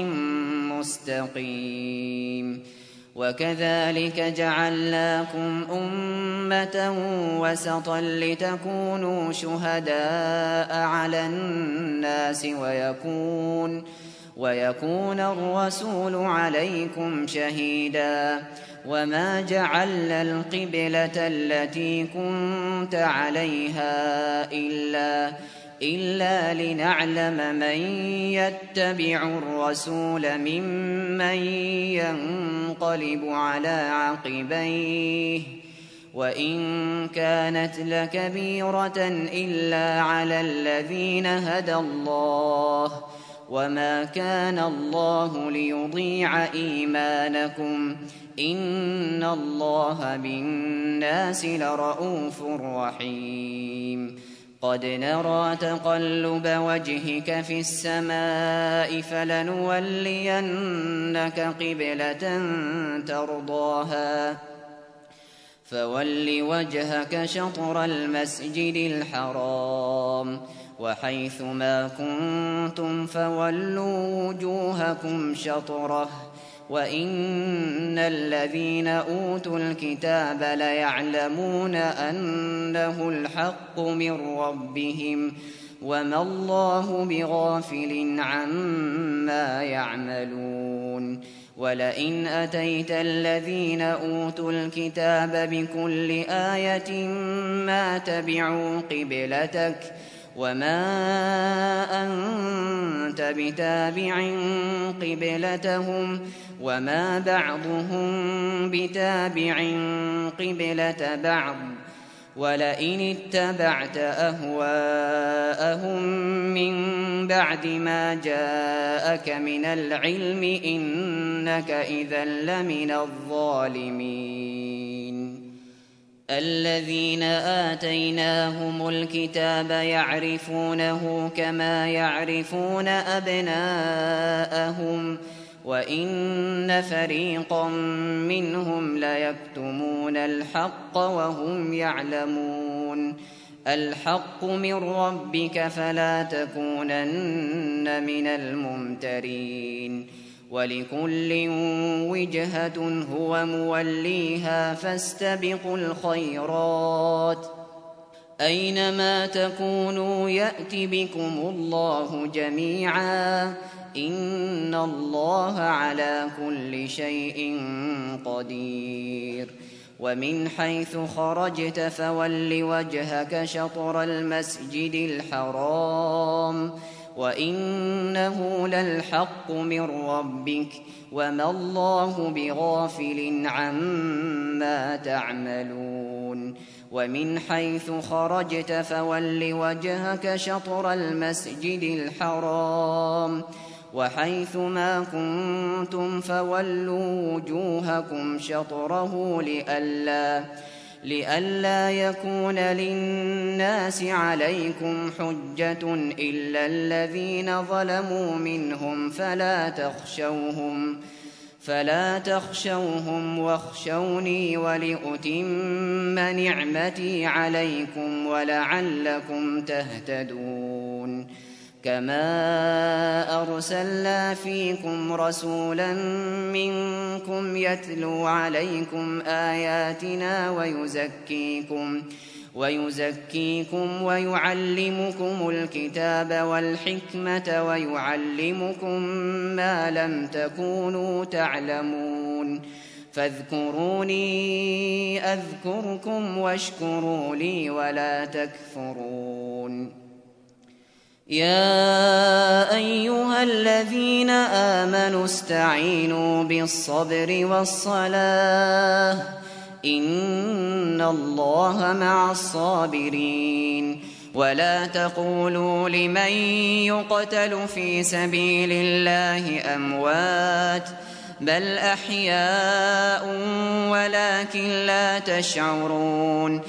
مستقيم وكذلك جعلناكم أمة وسطا لتكونوا شهداء على الناس ويكون, ويكون الرسول عليكم شهيدا وما جعلنا القبلة التي كنت عليها إلا, إلا لنعلم من يتبع الرسول ممن ينقلب على عقبيه وإن كانت لكبيرة إلا على الذين هدى الله وما كان الله ليضيع إيمانكم إن الله بالناس لرءوف رحيم قد نرى تقلب وجهك في السماء فلنولينك قبلة ترضاها فول وجهك شطر المسجد الحرام وحيث ما كنتم فولوا وجوهكم شطره وإن الذين أوتوا الكتاب ليعلمون أنه الحق من ربهم وما الله بغافل عما يعملون ولئن أتيت الذين أوتوا الكتاب بكل آية ما تبعوا قبلتك وما أنت بتابع قبلتهم وما بعضهم بتابع قبلة بعض ولئن اتبعت أهواءهم من بعد ما جاءك من العلم إنك إذا لمن الظالمين الذين آتيناهم الكتاب يعرفونه كما يعرفون أبناءهم وإن فريقا منهم ليكتمون الحق وهم يعلمون الحق من ربك فلا تكونن من الممترين ولكل وجهة هو موليها فاستبقوا الخيرات أينما تكونوا يأت بكم الله جميعا إن الله على كل شيء قدير ومن حيث خرجت فول وجهك شطر المسجد الحرام وإنه للحق من ربك وما الله بغافل عما تعملون ومن حيث خرجت فول وجهك شطر المسجد الحرام وحيث ما كنتم فولوا وجوهكم شطره لئلا لئلا يكون للناس عليكم حجة إلا الذين ظلموا منهم فلا تخشوهم فلا تخشوهم واخشوني ولأتم نعمتي عليكم ولعلكم تهتدون كما أرسلنا فيكم رسولا منكم يتلو عليكم آياتنا ويزكيكم ويزكيكم ويعلمكم الكتاب والحكمة ويعلمكم ما لم تكونوا تعلمون فاذكروني أذكركم واشكروا لي ولا تكفرون يا أيها الذين آمنوا استعينوا بالصبر والصلاة إن الله مع الصابرين ولا تقولوا لمن يقتل في سبيل الله أموات بل أحياء ولكن لا تشعرون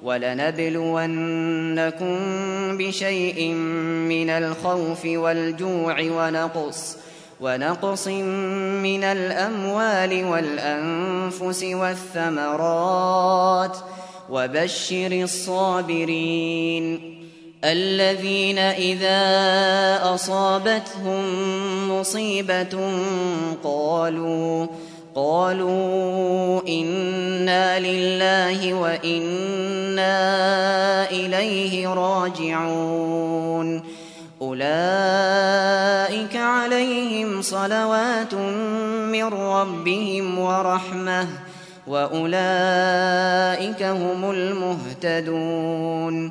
ولنبلونكم بشيء من الخوف والجوع ونقص ونقص من الأموال والأنفس والثمرات وبشر الصابرين الذين إذا أصابتهم مصيبة قالوا قالوا إنا لله وإنا إليه راجعون أولئك عليهم صلوات من ربهم ورحمة وأولئك هم المهتدون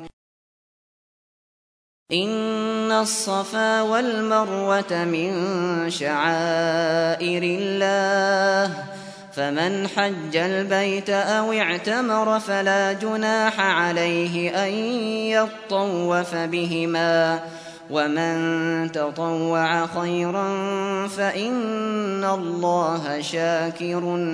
إن الصفا والمروة من شعائر الله فمن حج البيت أو اعتمر فلا جناح عليه أن يطوف بهما ومن تطوع خيرا فإن الله شاكر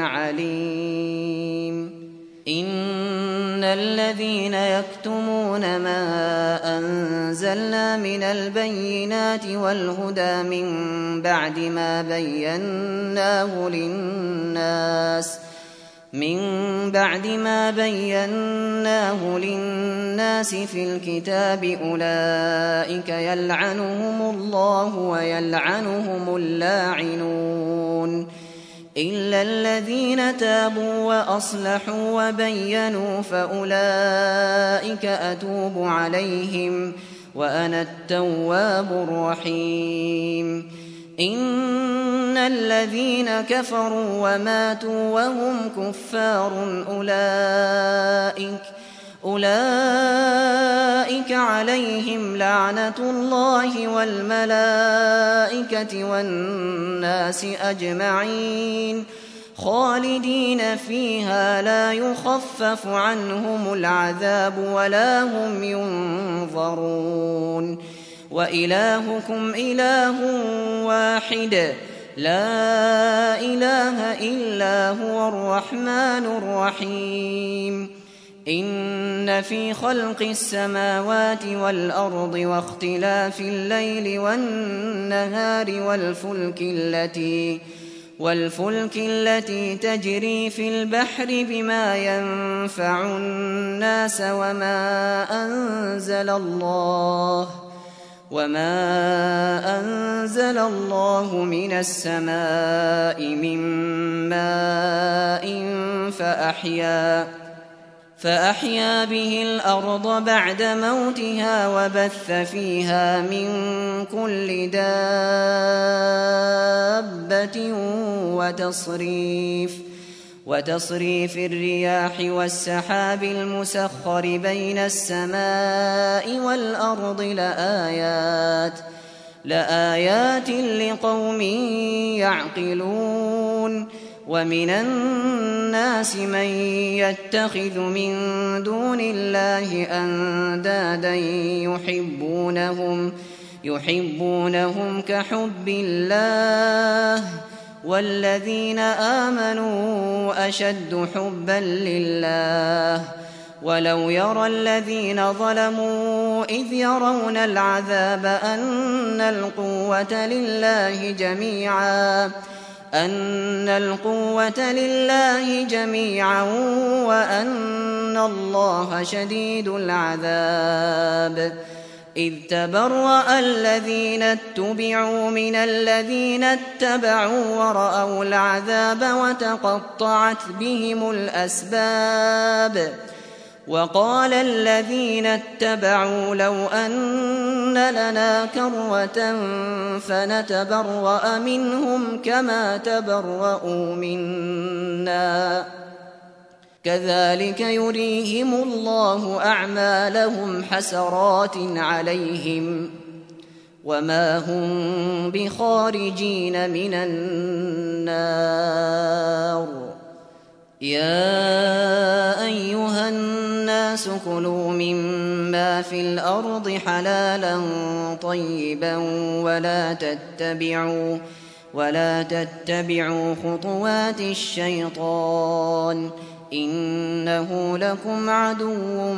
عليم إن الذين يكتمون ما أنزلنا من البينات والهدى من بعد ما بيناه للناس من بعد ما بيناه للناس في الكتاب أولئك يلعنهم الله ويلعنهم اللاعنون إلا الذين تابوا وأصلحوا وبينوا فأولئك أتوب عليهم وأنا التواب الرحيم إن الذين كفروا وماتوا وهم كفار أولئك أولئك عليهم لعنة الله والملائكة والناس أجمعين خالدين فيها لا يخفف عنهم العذاب ولا هم ينظرون وإلهكم إله واحد لا إله إلا هو الرحمن الرحيم إن في خلق السماوات والأرض واختلاف الليل والنهار والفلك التي والفلك التي تجري في البحر بما ينفع الناس وما أنزل الله وما أنزل الله من السماء من ماء فأحيا فأحيا به الأرض بعد موتها وبث فيها من كل دابة وتصريف وتصريف الرياح والسحاب المسخر بين السماء والأرض لآيات لآيات لقوم يعقلون ومن الناس من يتخذ من دون الله أندادا يحبونهم يحبونهم كحب الله والذين آمنوا أشد حبا لله ولو يرى الذين ظلموا إذ يرون العذاب أن القوة لله جميعا أن القوة لله جميعا وأن الله شديد العذاب إذ تبرأ الذين اتبعوا من الذين اتبعوا ورأوا العذاب وتقطعت بهم الأسباب وقال الذين اتبعوا لو أن لنا كرة فنتبرأ منهم كما تبرؤوا منا كذلك يريهم الله أعمالهم حسرات عليهم وما هم بخارجين من النار يا أيها الناس كلوا مما في الأرض حلالا طيبا ولا تتبعوا ولا تتبعوا خطوات الشيطان إنه لكم عدو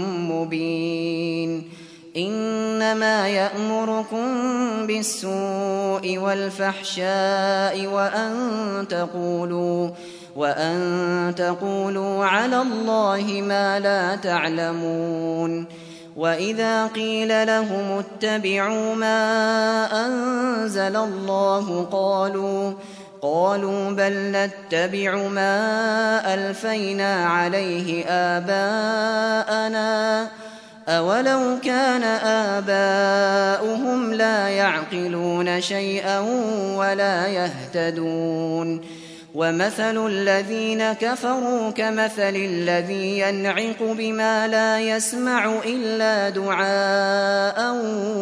مبين إنما يأمركم بالسوء والفحشاء وأن تقولوا وأن تقولوا على الله ما لا تعلمون. وإذا قيل لهم اتبعوا ما أنزل الله قالوا قالوا بل نتبع ما ألفينا عليه آباءنا أولو كان آباؤهم لا يعقلون شيئا ولا يهتدون. ومثل الذين كفروا كمثل الذي ينعق بما لا يسمع إلا دعاء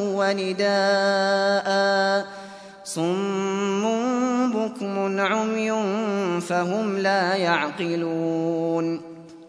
ونداء صم بكم عمي فهم لا يعقلون.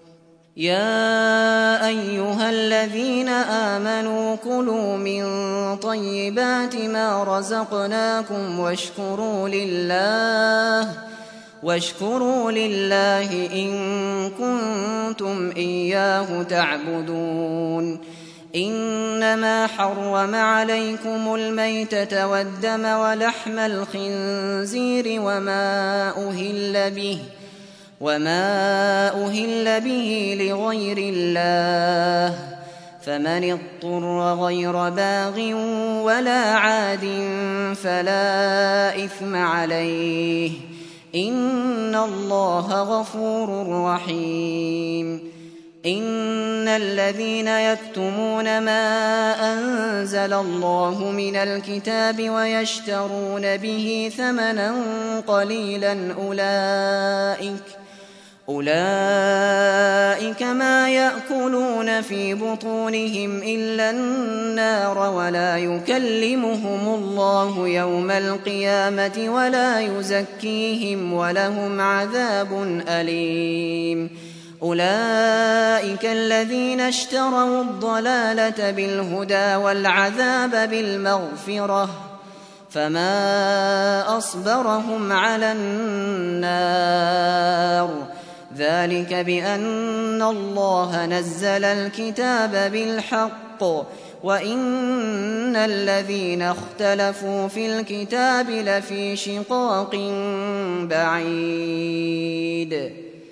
يا أيها الذين آمنوا كلوا من طيبات ما رزقناكم واشكروا لله واشكروا لله إن كنتم إياه تعبدون. إنما حرم عليكم الميتة والدم ولحم الخنزير وما أهل به وما أهل به لغير الله فمن اضطر غير باغ ولا عاد فلا إثم عليه إن الله غفور رحيم. إن الذين يكتمون ما أنزل الله من الكتاب ويشترون به ثمنا قليلا أولئك أولئك ما يأكلون في بطونهم إلا النار ولا يكلمهم الله يوم القيامة ولا يزكيهم ولهم عذاب أليم. أولئك الذين اشتروا الضلالة بالهدى والعذاب بالمغفرة فما أصبرهم على النار ذلك بأن الله نزل الكتاب بالحق وإن الذين اختلفوا في الكتاب لفي شقاق بعيد.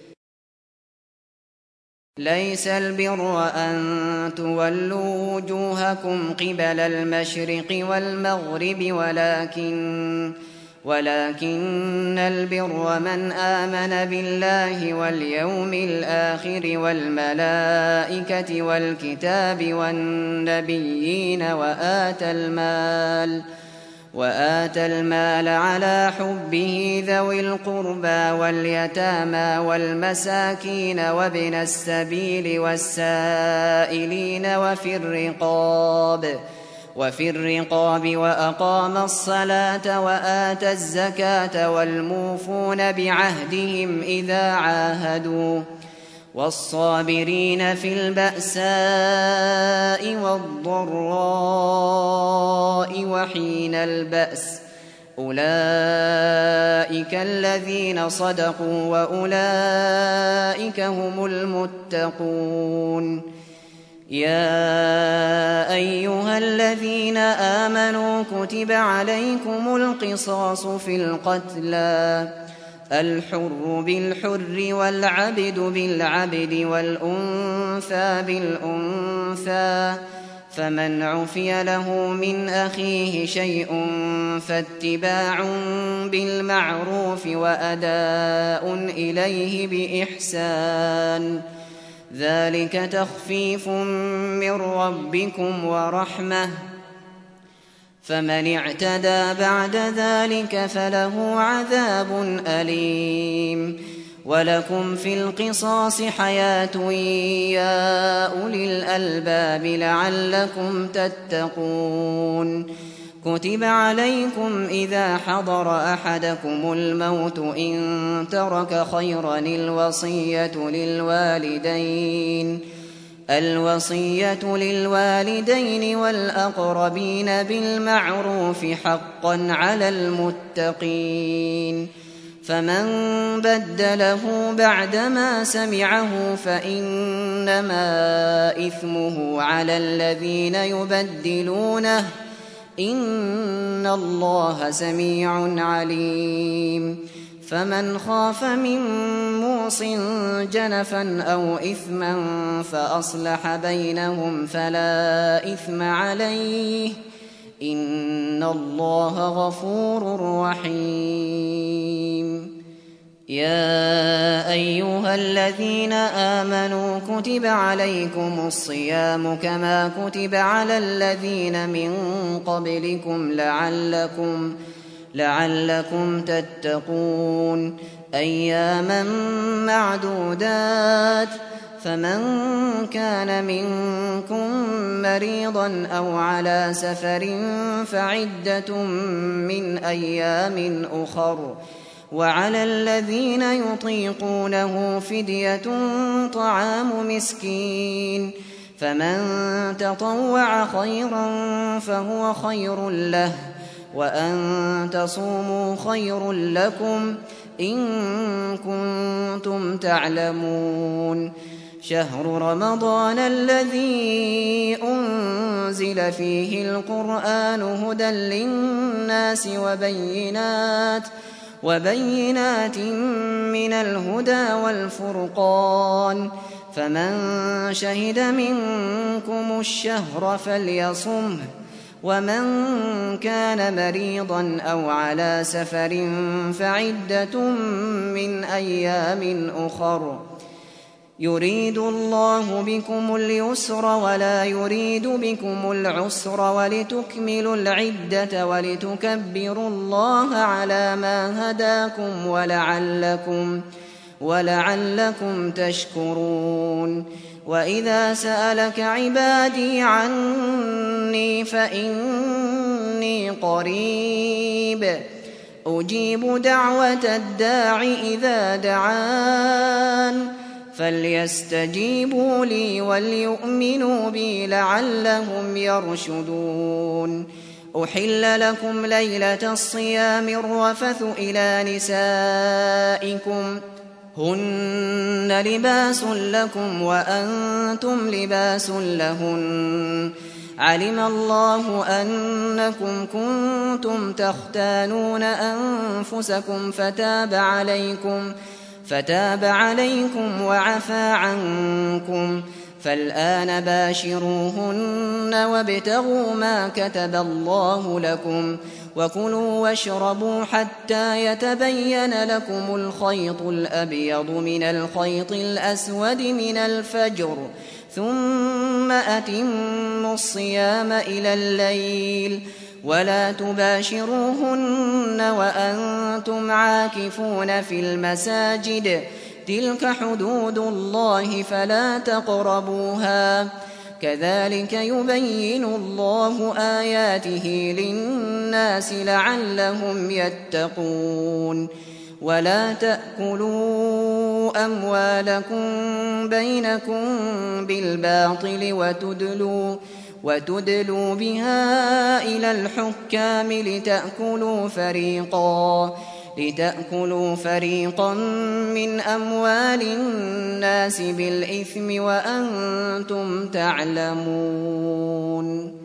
ليس البر أن تولوا وجوهكم قبل المشرق والمغرب ولكن ولكن البر من آمن بالله واليوم الآخر والملائكة والكتاب والنبيين وآتى المال وآتى المال على حبه ذوي القربى واليتامى والمساكين وابن السبيل والسائلين وفي الرقاب وفي الرقاب وأقام الصلاة وآتى الزكاة والموفون بعهدهم إذا عاهدوا والصابرين في البأساء والضراء وحين البأس أولئك الذين صدقوا وأولئك هم المتقون. يا أيها الذين آمنوا كتب عليكم القصاص في القتلى الحر بالحر والعبد بالعبد والأنثى بالأنثى فمن عفي له من أخيه شيء فاتباع بالمعروف وأداء إليه بإحسان ذلك تخفيف من ربكم ورحمة فمن اعتدى بعد ذلك فله عذاب أليم. ولكم في القصاص حياة يا أولي الألباب لعلكم تتقون. كتب عليكم إذا حضر أحدكم الموت إن ترك خيرا الوصية للوالدين الوصية للوالدين والأقربين بالمعروف حقا على المتقين. فمن بدله بعدما سمعه فإنما إثمه على الذين يبدلونه إن الله سميع عليم. فمن خاف من موص جنفا أو إثما فأصلح بينهم فلا إثم عليه إن الله غفور رحيم. يا أيها الذين آمنوا كتب عليكم الصيام كما كتب على الذين من قبلكم لعلكم لعلكم تتقون أياما معدودات فمن كان منكم مريضا أو على سفر فعدة من أيام أخر وعلى الذين يطيقونه فدية طعام مسكين فمن تطوع خيرا فهو خير له وأن تصوموا خير لكم إن كنتم تعلمون. شهر رمضان الذي أنزل فيه القرآن هدى للناس وبينات وبينات من الهدى والفرقان فمن شهد منكم الشهر فليصمه ومن كان مريضا أو على سفر فعدة من أيام أخر يريد الله بكم اليسر ولا يريد بكم العسر ولتكملوا العدة ولتكبروا الله على ما هداكم ولعلكم, ولعلكم تشكرون. وإذا سألك عبادي عني فإني قريب أجيب دعوة الداع إذا دعان فليستجيبوا لي وليؤمنوا بي لعلهم يرشدون. أحل لكم ليلة الصيام الرفث إلى نسائكم هن لباس لكم وأنتم لباس لهن علم الله أنكم كنتم تختانون أنفسكم فتاب عليكم فتاب عليكم وعفى عنكم فالآن باشروهن وابتغوا ما كتب الله لكم وكلوا واشربوا حتى يتبين لكم الخيط الأبيض من الخيط الأسود من الفجر ثم أتموا الصيام إلى الليل ولا تباشروهن وأنتم عاكفون في المساجد تلك حدود الله فلا تقربوها كذلك يبين الله آياته للناس لعلهم يتقون. ولا تأكلوا أموالكم بينكم بالباطل وتدلوا وتدلوا بها إلى الحكام لتأكلوا فريقا لتأكلوا فريقا من أموال الناس بالإثم وأنتم تعلمون.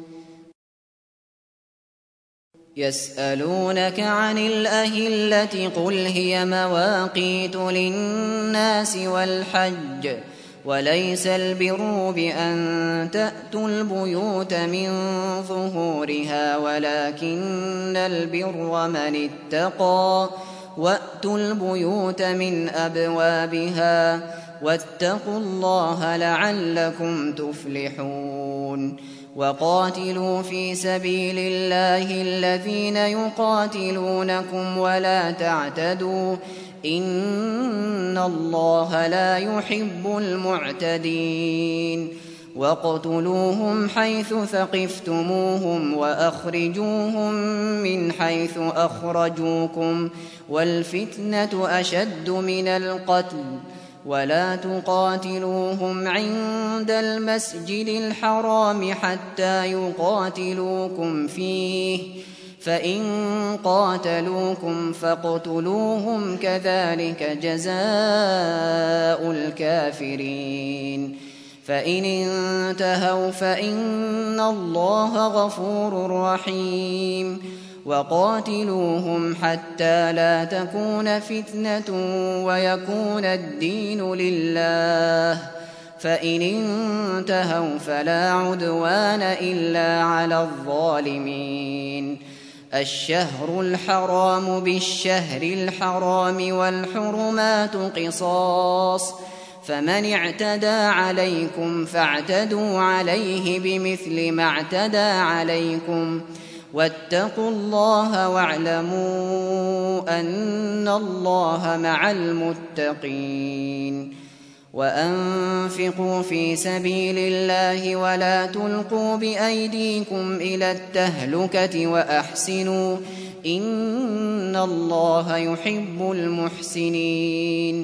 يسألونك عن الأهلة قل هي مواقيت للناس والحج وليس البر بأن تأتوا البيوت من ظهورها ولكن البر من اتقى وأتوا البيوت من أبوابها واتقوا الله لعلكم تفلحون. وقاتلوا في سبيل الله الذين يقاتلونكم ولا تعتدوا إن الله لا يحب المعتدين. واقتلوهم حيث ثقفتموهم وأخرجوهم من حيث أخرجوكم والفتنة أشد من القتل ولا تقاتلوهم عند المسجد الحرام حتى يقاتلوكم فيه فإن قاتلوكم فاقتلوهم كذلك جزاء الكافرين. فإن انتهوا فإن الله غفور رحيم. وقاتلوهم حتى لا تكون فتنة ويكون الدين لله، فإن انتهوا فلا عدوان إلا على الظالمين. الشهر الحرام بالشهر الحرام والحرمات قصاص، فمن اعتدى عليكم فاعتدوا عليه بمثل ما اعتدى عليكم، واتقوا الله واعلموا أن الله مع المتقين. وأنفقوا في سبيل الله ولا تلقوا بأيديكم إلى التهلكة وأحسنوا إن الله يحب المحسنين.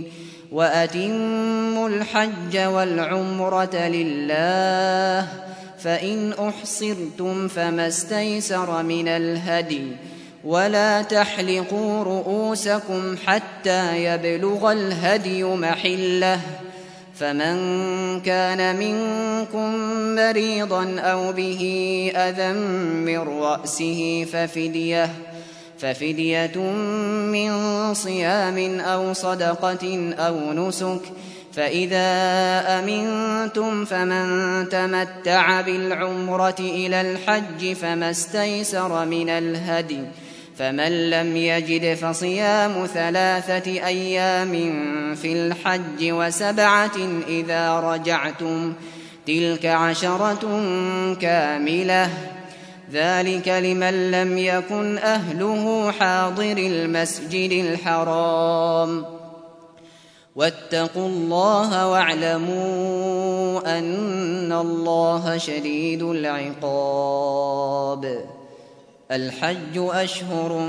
وأتموا الحج والعمرة لله، فإن أحصرتم فما استيسر من الهدي، ولا تحلقوا رؤوسكم حتى يبلغ الهدي محله، فمن كان منكم مريضا أو به أذى من رأسه ففدية ففدية من صيام أو صدقة أو نسك، فإذا أمنتم فمن تمتع بالعمرة إلى الحج فما استيسر من الهدي، فمن لم يجد فصيام ثلاثة أيام في الحج وسبعة إذا رجعتم، تلك عشرة كاملة، ذلك لمن لم يكن أهله حاضر المسجد الحرام. واتقوا الله واعلموا أن الله شديد العقاب. الحج أشهر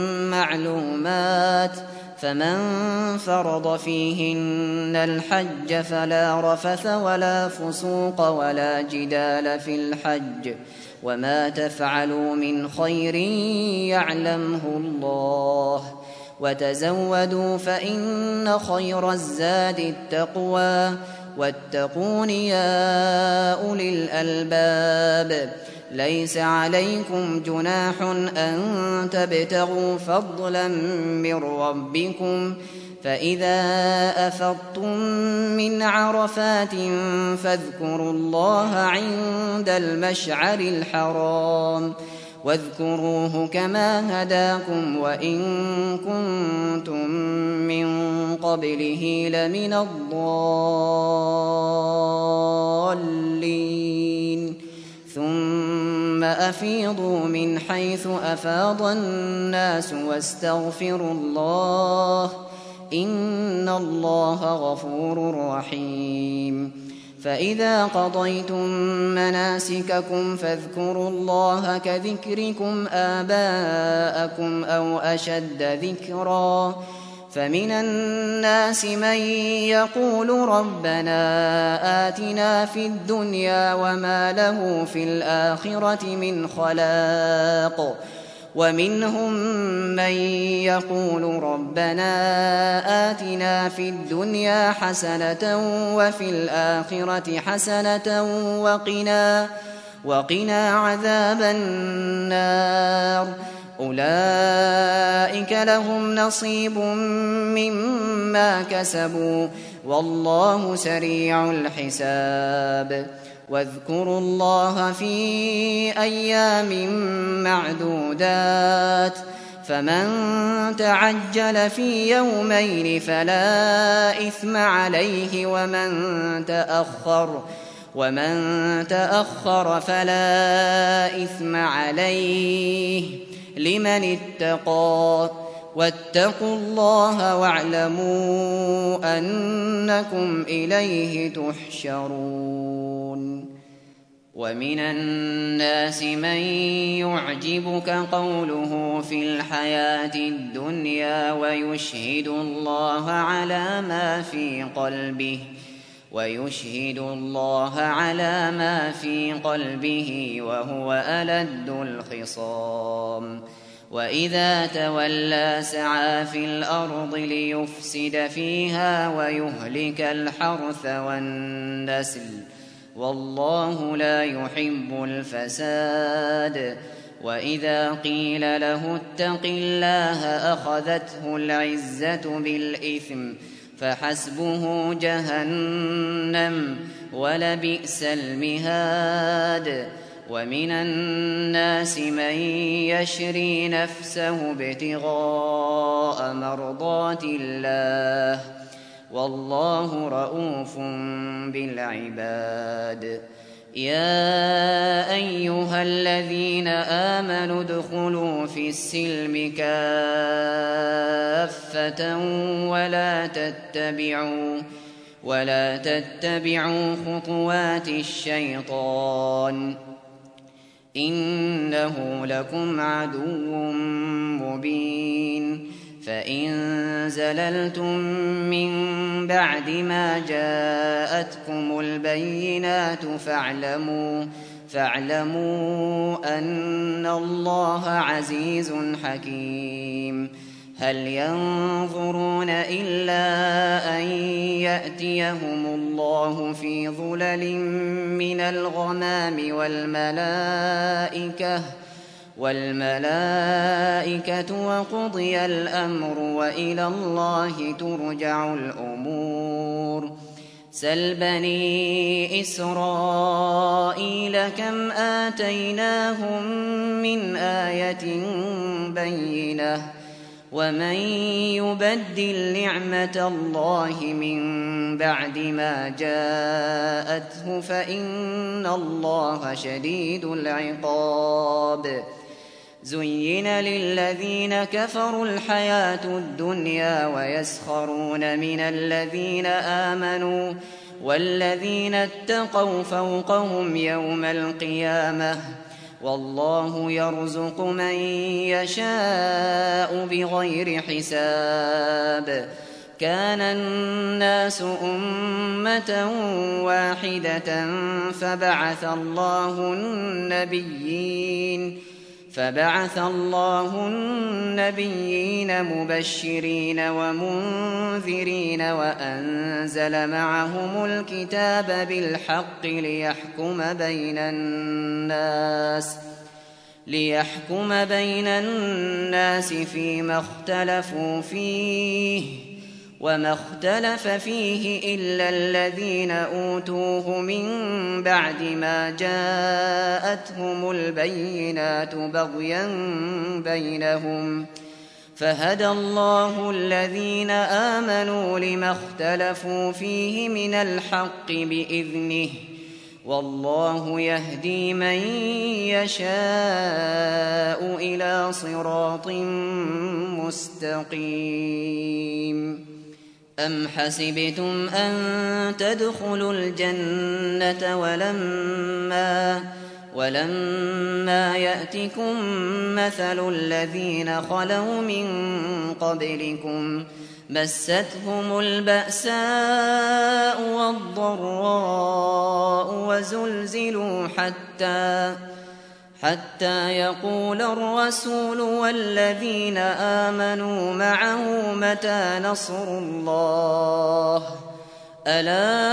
معلومات، فمن فرض فيهن الحج فلا رفث ولا فسوق ولا جدال في الحج، وما تفعلوا من خير يعلمه الله، وتزودوا فإن خير الزاد التقوى، واتقون يا أولي الألباب. ليس عليكم جناح أن تبتغوا فضلا من ربكم، فإذا أفضتم من عرفات فاذكروا الله عند المشعر الحرام، واذكروه كما هداكم وإن كنتم من قبله لمن الضالين. ثم أفيضوا من حيث أفاض الناس واستغفروا الله إن الله غفور رحيم. فإذا قضيتم مناسككم فاذكروا الله كذكركم آباءكم أو أشد ذكرا، فمن الناس من يقول ربنا آتنا في الدنيا وما له في الآخرة من خلاق، ومنهم من يقول ربنا آتنا في الدنيا حسنة وفي الآخرة حسنة وقنا, وقنا عذاب النار. أولئك لهم نصيب مما كسبوا والله سريع الحساب. واذكروا الله في أيام معدودات، فمن تعجل في يومين فلا إثم عليه، ومن تأخر ومن تأخر فلا إثم عليه لمن اتقى. واتقوا الله واعلموا أنكم إليه تحشرون. ومن الناس من يعجبك قوله في الحياة الدنيا ويشهد الله على ما في قلبه ويشهد الله على ما في قلبه وهو ألد الخصام. وإذا تولى سعى في الأرض ليفسد فيها ويهلك الحرث والنسل والله لا يحب الفساد. وإذا قيل له اتق الله أخذته العزة بالإثم فحسبه جهنم ولبئس المهاد. ومن الناس من يشري نفسه ابتغاء مرضات الله والله رءوف بالعباد. يا أيها الذين آمنوا ادخلوا في السلم كافة ولا تتبعوا ولا تتبعوا خطوات الشيطان إنه لكم عدو مبين. فإن زللتم من بعد ما جاءتكم البينات فاعلموا فاعلموا أن الله عزيز حكيم. هل ينظرون إلا أن يأتيهم الله في ظلل من الغمام والملائكة والملائكة وقضي الأمر وإلى الله ترجع الأمور. سل بني إسرائيل كم آتيناهم من آية بينة ومن يبدل نعمة الله من بعد ما جاءته فإن الله شديد العقاب. زين للذين كفروا الحياة الدنيا ويسخرون من الذين آمنوا والذين اتقوا فوقهم يوم القيامة والله يرزق من يشاء بغير حساب. كان الناس أمة واحدة فبعث الله النبيين فبعث الله النبيين مبشرين ومنذرين وأنزل معهم الكتاب بالحق ليحكم بين الناس ليحكم بين الناس فيما اختلفوا فيه وما اختلف فيه إلا الذين أوتوه من بعد ما جاءتهم البينات بغيا بينهم فهدى الله الذين آمنوا لما اختلفوا فيه من الحق بإذنه والله يهدي من يشاء إلى صراط مستقيم. أم حسبتم أن تدخلوا الجنة ولما ولما يأتكم مثل الذين خلوا من قبلكم مستهم البأساء والضراء وزلزلوا حتى حتى يقول الرسول والذين آمنوا معه متى نصر الله ألا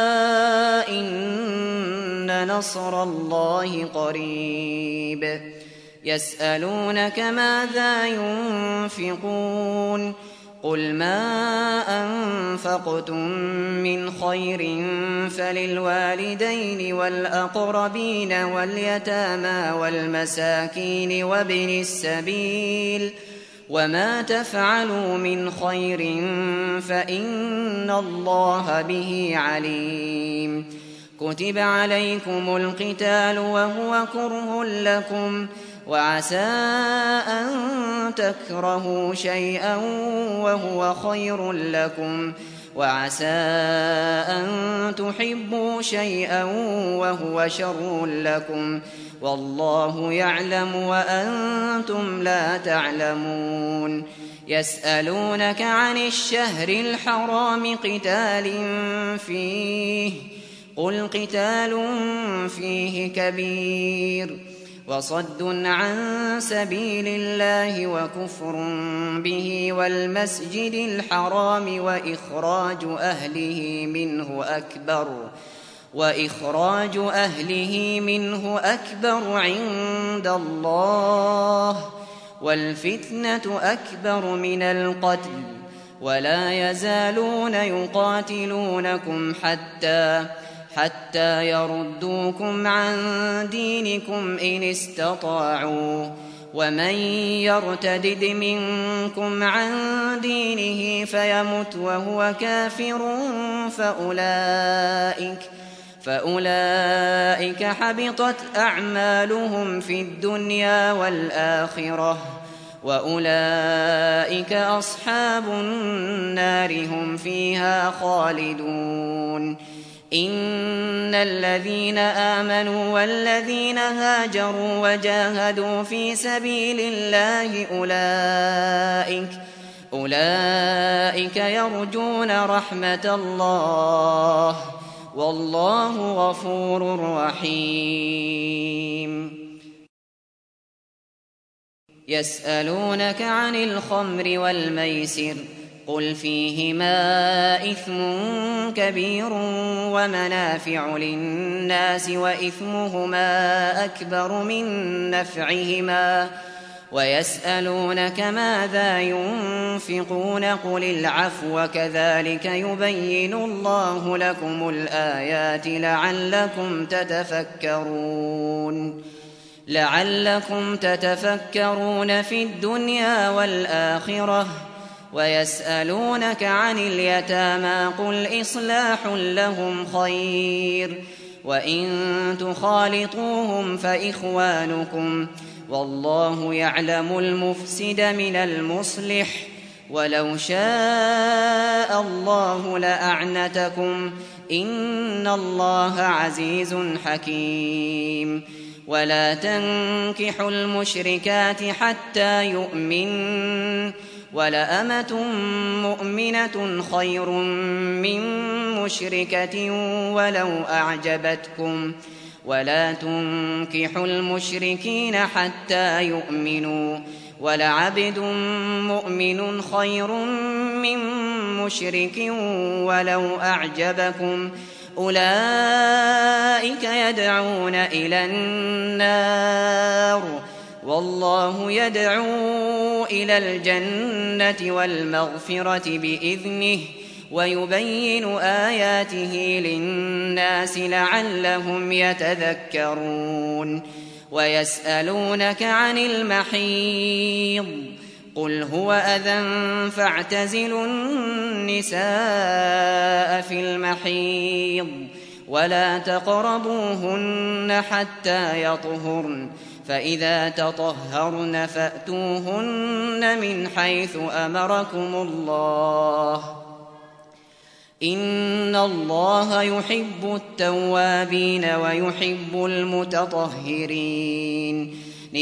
إن نصر الله قريب. يسألونك ماذا ينفقون قل ما أنفقتم من خير فللوالدين والأقربين واليتامى والمساكين وابن السبيل وما تفعلوا من خير فإن الله به عليم. كتب عليكم القتال وهو كره لكم وعسى أن تكرهوا شيئا وهو خير لكم وعسى أن تحبوا شيئا وهو شر لكم والله يعلم وأنتم لا تعلمون. يسألونك عن الشهر الحرام قتال فيه قل قتال فيه كبير وصد عن سبيل الله وكفر به والمسجد الحرام وإخراج أهله منه أكبر وإخراج أهله منه أكبر عند الله والفتنة أكبر من القتل ولا يزالون يقاتلونكم حتى حتى يردوكم عن دينكم إن استطاعوا ومن يرتدد منكم عن دينه فيمت وهو كافر فأولئك فأولئك حبطت أعمالهم في الدنيا والآخرة وأولئك أصحاب النار هم فيها خالدون إن الذين آمنوا والذين هاجروا وجاهدوا في سبيل الله أولئك أولئك يرجون رحمة الله والله غفور رحيم يسألونك عن الخمر والميسر قل فيهما إثم كبير ومنافع للناس وإثمهما أكبر من نفعهما ويسألونك ماذا ينفقون قل العفو كذلك يبين الله لكم الآيات لعلكم تتفكرون لعلكم تتفكرون في الدنيا والآخرة ويسألونك عن اليتامى قل إصلاح لهم خير وإن تخالطوهم فإخوانكم والله يعلم المفسد من المصلح ولو شاء الله لأعنتكم إن الله عزيز حكيم ولا تنكحوا المشركات حتى يؤمنوا ولأمة مؤمنة خير من مشركة ولو أعجبتكم ولا تنكحوا المشركين حتى يؤمنوا ولعبد مؤمن خير من مشرك ولو أعجبكم أولئك يدعون إلى النار والله يدعو إلى الجنة والمغفرة بإذنه ويبين آياته للناس لعلهم يتذكرون ويسألونك عن المحيض قل هو أذى فاعتزلوا النساء في المحيض ولا تقربوهن حتى يطهرن فإذا تطهرن فأتوهن من حيث أمركم الله إن الله يحب التوابين ويحب المتطهرين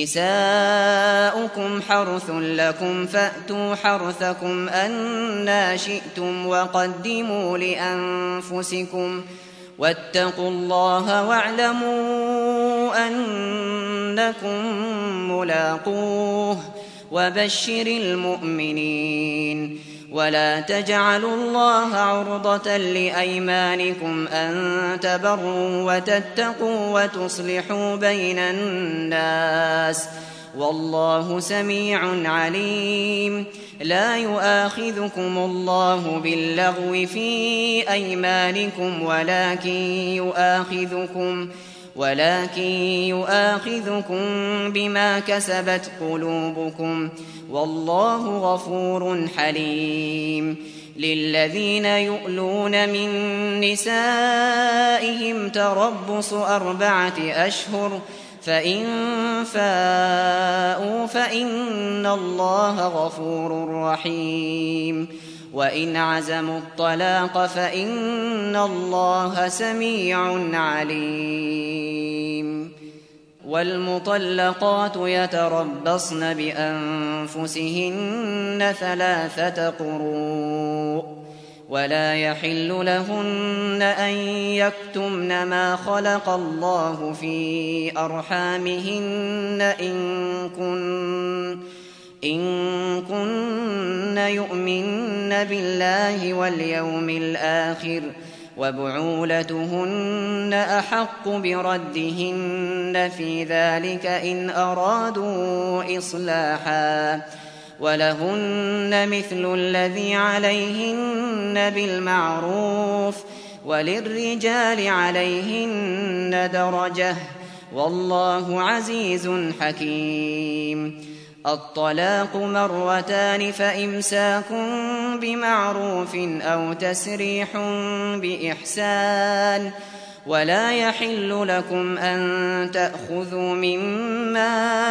نساؤكم حرث لكم فأتوا حرثكم أنى شئتم وقدموا لأنفسكم واتقوا الله واعلموا أنكم ملاقوه وبشر المؤمنين ولا تجعلوا الله عرضة لأيمانكم أن تبروا وتتقوا وتصلحوا بين الناس والله سميع عليم لا يؤاخذكم الله باللغو في أيمانكم ولكن يؤاخذكم ولكن يؤاخذكم بما كسبت قلوبكم والله غفور حليم للذين يؤلون من نسائهم تربص أربعة أشهر فإن فاءوا فإن الله غفور رحيم وإن عزموا الطلاق فإن الله سميع عليم والمطلقات يتربصن بأنفسهن ثلاثة قروء ولا يحل لهن أن يكتمن ما خلق الله في أرحامهن إن كن إن كن يؤمن بالله واليوم الآخر وبعولتهن أحق بردهن في ذلك إن أرادوا إصلاحا ولهن مثل الذي عليهن بالمعروف وللرجال عليهن درجة والله عزيز حكيم. الطلاق مرتان فإمساك بمعروف أو تسريح بإحسان ولا يحل لكم أن تأخذوا مما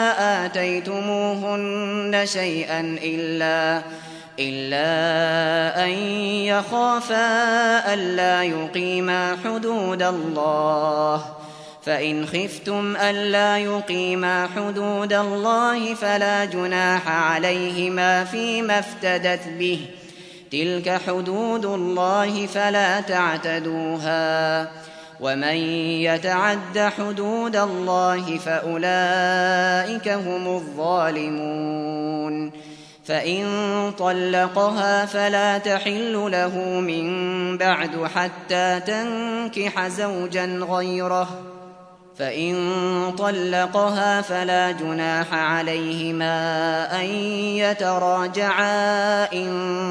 آتيتموهن شيئا إلا إلا أن يخافا ألا يقيما حدود الله فإن خفتم ألا يقيما حدود الله فلا جناح عليهما فيما افتدت به تلك حدود الله فلا تعتدوها ومن يتعد حدود الله فأولئك هم الظالمون. فإن طلقها فلا تحل له من بعد حتى تنكح زوجا غيره فإن طلقها فلا جناح عليهما أن يتراجعا إن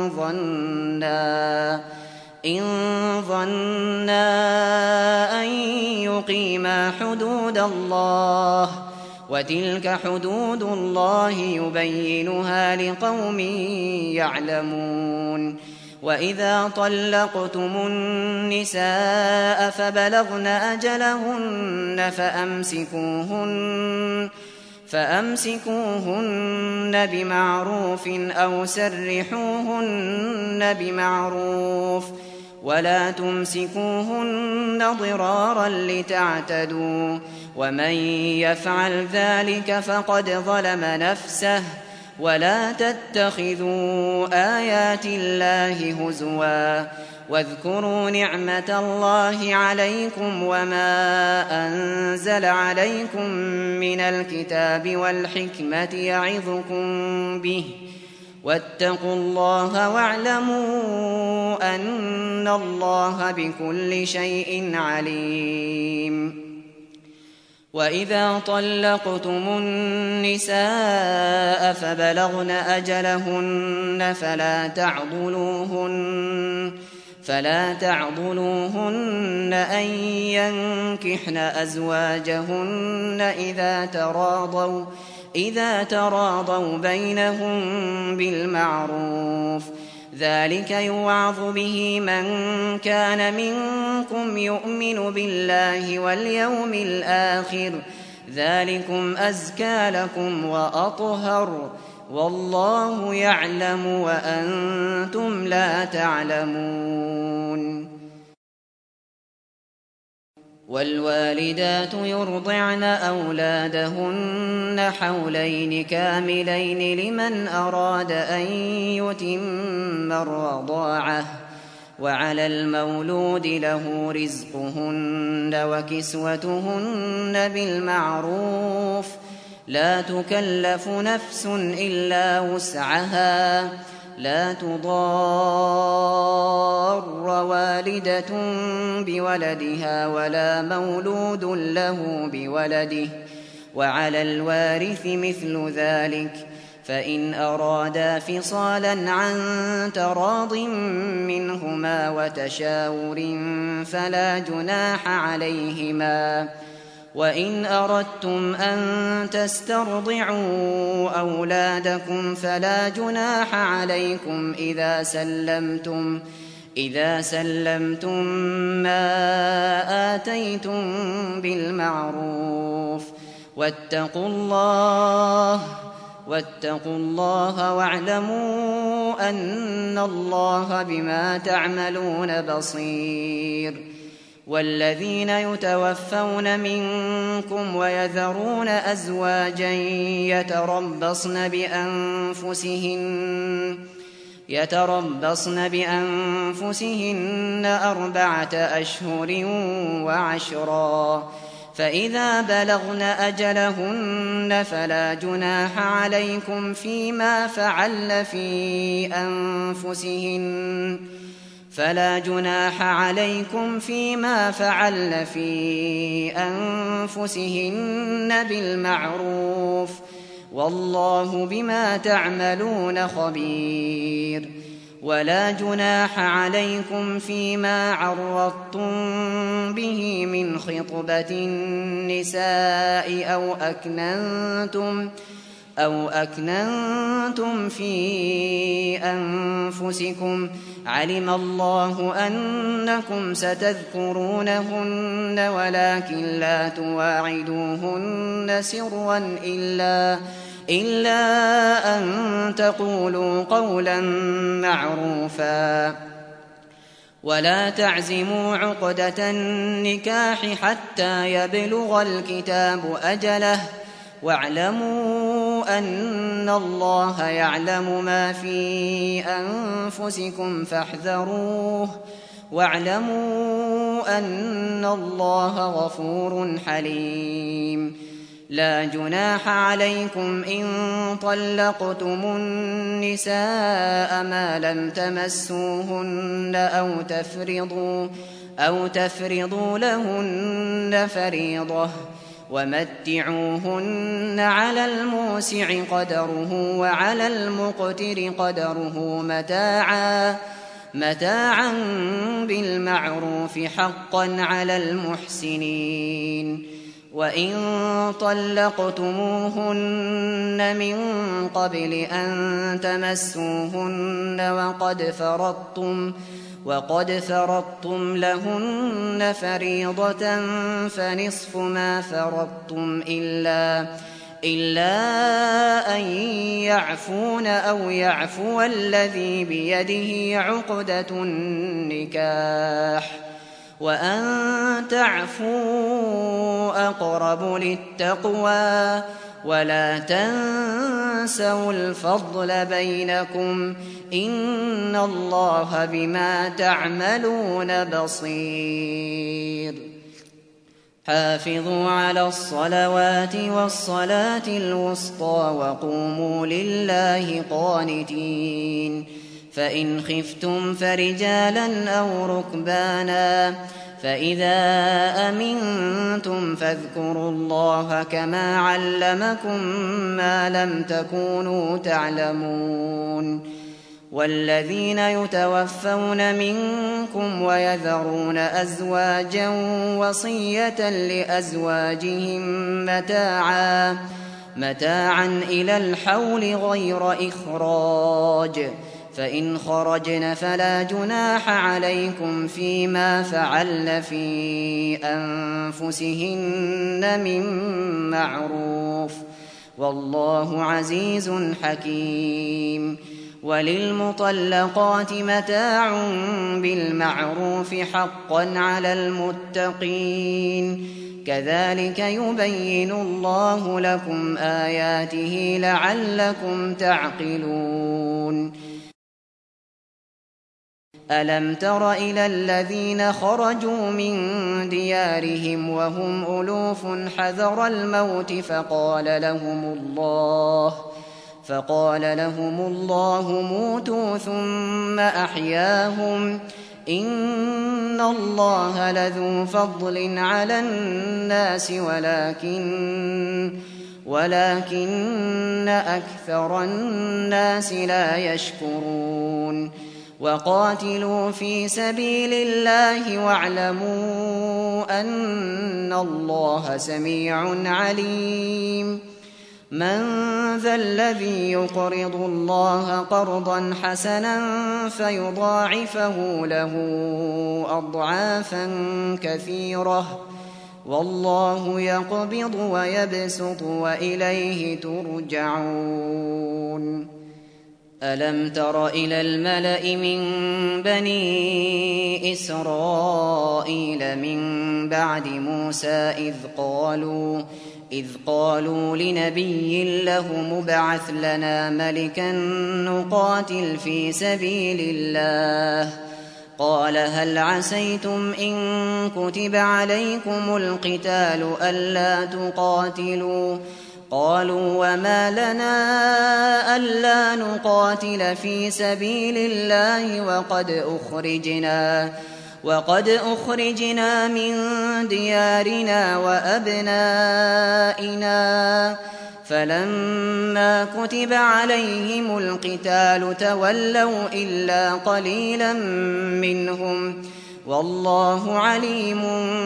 ظنا إن ظنا أن يقيما حدود الله وتلك حدود الله يبينها لقوم يعلمون. وإذا طلقتم النساء فبلغن أجلهن فأمسكوهن فأمسكوهن بمعروف أو سرحوهن بمعروف ولا تمسكوهن ضرارا لتعتدوا ومن يفعل ذلك فقد ظلم نفسه ولا تتخذوا آيات الله هزوا واذكروا نعمة الله عليكم وما أنزل عليكم من الكتاب والحكمة يعظكم به واتقوا الله واعلموا أن الله بكل شيء عليم. وإذا طلقتم النساء فبلغن أجلهن فلا تعضلوهن فلا تعضلوهن أن ينكحن أزواجهن إذا تراضوا إذا تراضوا بينهم بالمعروف ذلك يوعظ به من كان منكم يؤمن بالله واليوم الآخر ذلكم أزكى لكم وأطهر والله يعلم وأنتم لا تعلمون. والوالدات يرضعن أولادهن حولين كاملين لمن أراد أن يتم الرضاعة وعلى المولود له رزقهن وكسوتهن بالمعروف لا تكلف نفس إلا وسعها لا تضار والدة بولدها ولا مولود له بولده وعلى الوارث مثل ذلك فإن أرادا فصالا عن تراض منهما وتشاور فلا جناح عليهما. وإن أردتم أن تسترضعوا أولادكم فلا جناح عليكم إذا سلمتم إذا سلمتم ما آتيتم بالمعروف واتقوا الله واتقوا الله واعلموا أن الله بما تعملون بصير. والذين يتوفون منكم ويذرون أزواجا يتربصن بأنفسهن يتربصن بأنفسهن أربعة أشهر وعشرا فإذا بلغن أجلهن فلا جناح عليكم فيما فعل في أنفسهن فلا جناح عليكم فيما فعلن في أنفسهن بالمعروف والله بما تعملون خبير. ولا جناح عليكم فيما عرضتم به من خطبة النساء أو أكننتم أو أكننتم في أنفسكم علم الله أنكم ستذكرونهن ولكن لا تواعدوهن سرا إلا إلا أن تقولوا قولا معروفا ولا تعزموا عقدة النكاح حتى يبلغ الكتاب أجله واعلموا أن الله يعلم ما في أنفسكم فاحذروه واعلموا أن الله غفور حليم. لا جناح عليكم إن طلقتم النساء ما لم تمسوهن أو تفرضوا, أو تفرضوا لهن فريضة ومتعوهن على الموسع قدره وعلى المقتر قدره متاعا, متاعا بالمعروف حقا على المحسنين. وإن طلقتموهن من قبل أن تمسوهن وقد فرضتم وقد فرضتم لهن فريضة فنصف ما فرضتم إلا إلا أن يعفون أو يعفو الذي بيده عقدة النكاح وأن تعفوا أقرب للتقوى ولا تنسوا الفضل بينكم إن الله بما تعملون بصير. حافظوا على الصلوات والصلاة الوسطى وقوموا لله قانتين. فإن خفتم فرجالا أو ركبانا فإذا أمنتم فاذكروا الله كما علمكم ما لم تكونوا تعلمون. والذين يتوفون منكم ويذرون أزواجا وصية لأزواجهم متاعا, متاعا إلى الحول غير إخراج فإن خرجن فلا جناح عليكم فيما فعلن في أنفسهن من معروف والله عزيز حكيم. وللمطلقات متاع بالمعروف حقا على المتقين كذلك يبين الله لكم آياته لعلكم تعقلون. ألم تر إلى الذين خرجوا من ديارهم وهم ألوف حذر الموت فقال لهم الله فقال لهم الله موتوا ثم أحياهم إن الله لذو فضل على الناس ولكن ولكن أكثر الناس لا يشكرون. وقاتلوا في سبيل الله واعلموا أن الله سميع عليم. من ذا الذي يقرض الله قرضا حسنا فيضاعفه له أضعافا كثيرة والله يقبض ويبسط وإليه ترجعون. ألم تر إلى الملأ من بني إسرائيل من بعد موسى إذ قالوا إذ قالوا لنبي له مبعث لنا ملكا نقاتل في سبيل الله قال هل عسيتم إن كتب عليكم القتال ألا تقاتلوا قالوا وما لنا ألا نقاتل في سبيل الله وقد أخرجنا وقد أخرجنا من ديارنا وأبنائنا فلما كتب عليهم القتال تولوا إلا قليلا منهم والله عليم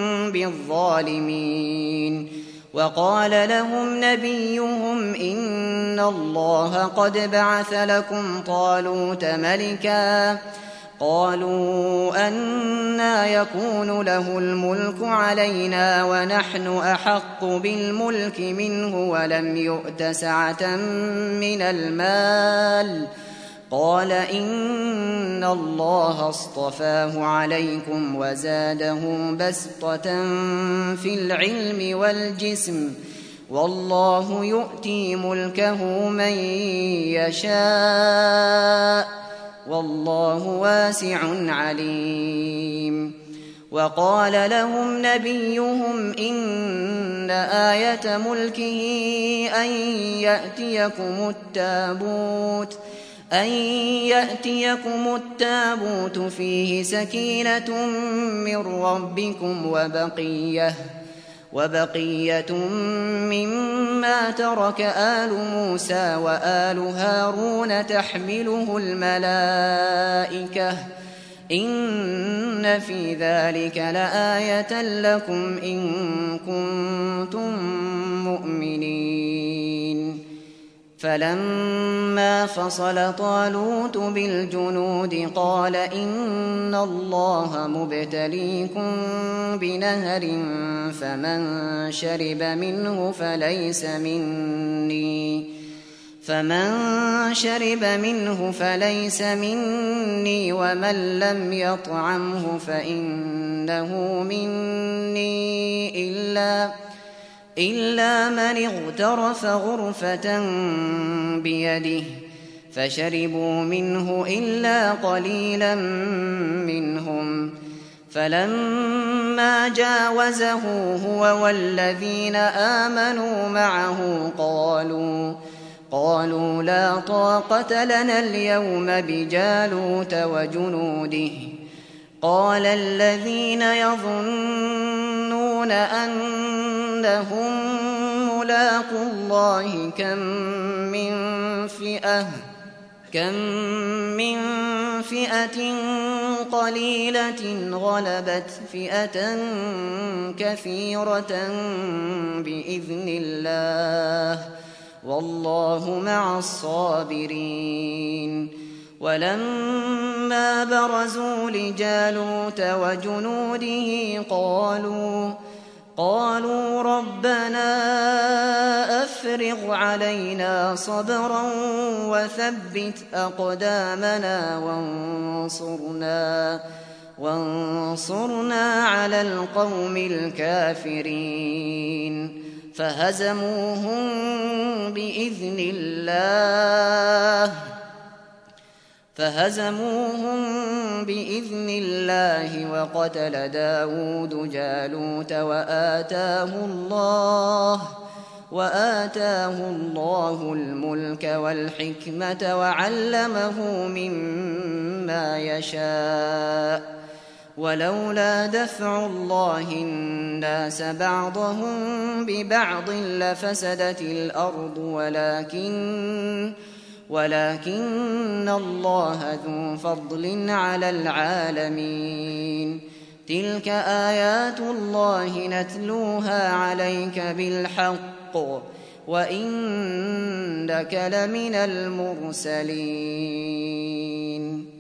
بالظالمين. وقال لهم نبيهم إن الله قد بعث لكم طالوت ملكا قالوا أنى يكون له الملك علينا ونحن أحق بالملك منه ولم يؤت سعة من المال قال إن الله اصطفاه عليكم وزاده بسطة في العلم والجسم والله يؤتي ملكه من يشاء والله واسع عليم. وقال لهم نبيهم إن آية ملكه أن يأتيكم التابوت أن يأتيكم التابوت فيه سكينة من ربكم وبقية وبقية مما ترك آل موسى وآل هارون تحمله الملائكة إن في ذلك لآية لكم إن كنتم مؤمنين. فلما فصل طالوت بالجنود قال إن الله مبتليكم بنهر فمن شرب منه فليس مني فمن شرب منه فليس مني ومن لم يطعمه فإنه مني إلا إلا من اغترف غرفة بيده فشربوا منه إلا قليلا منهم فلما جاوزه هو والذين آمنوا معه قالوا قالوا لا طاقة لنا اليوم بجالوت وجنوده قال الذين يظنون أنهم ملاقو الله كم من فئة كم من فئة قليلة غلبت فئة كثيرة بإذن الله والله مع الصابرين. ولما برزوا لجالوت وجنوده قالوا قالوا ربنا أفرغ علينا صبرا وثبت أقدامنا وانصرنا وانصرنا على القوم الكافرين فهزموهم بإذن الله فهزموهم بإذن الله وقتل داود جالوت وآتاه الله وآتاه الله الملك والحكمة وعلمه مما يشاء ولولا دفع الله الناس بعضهم ببعض لفسدت الأرض ولكن ولكن الله ذو فضل على العالمين. تلك آيات الله نتلوها عليك بالحق وإنك لمن المرسلين.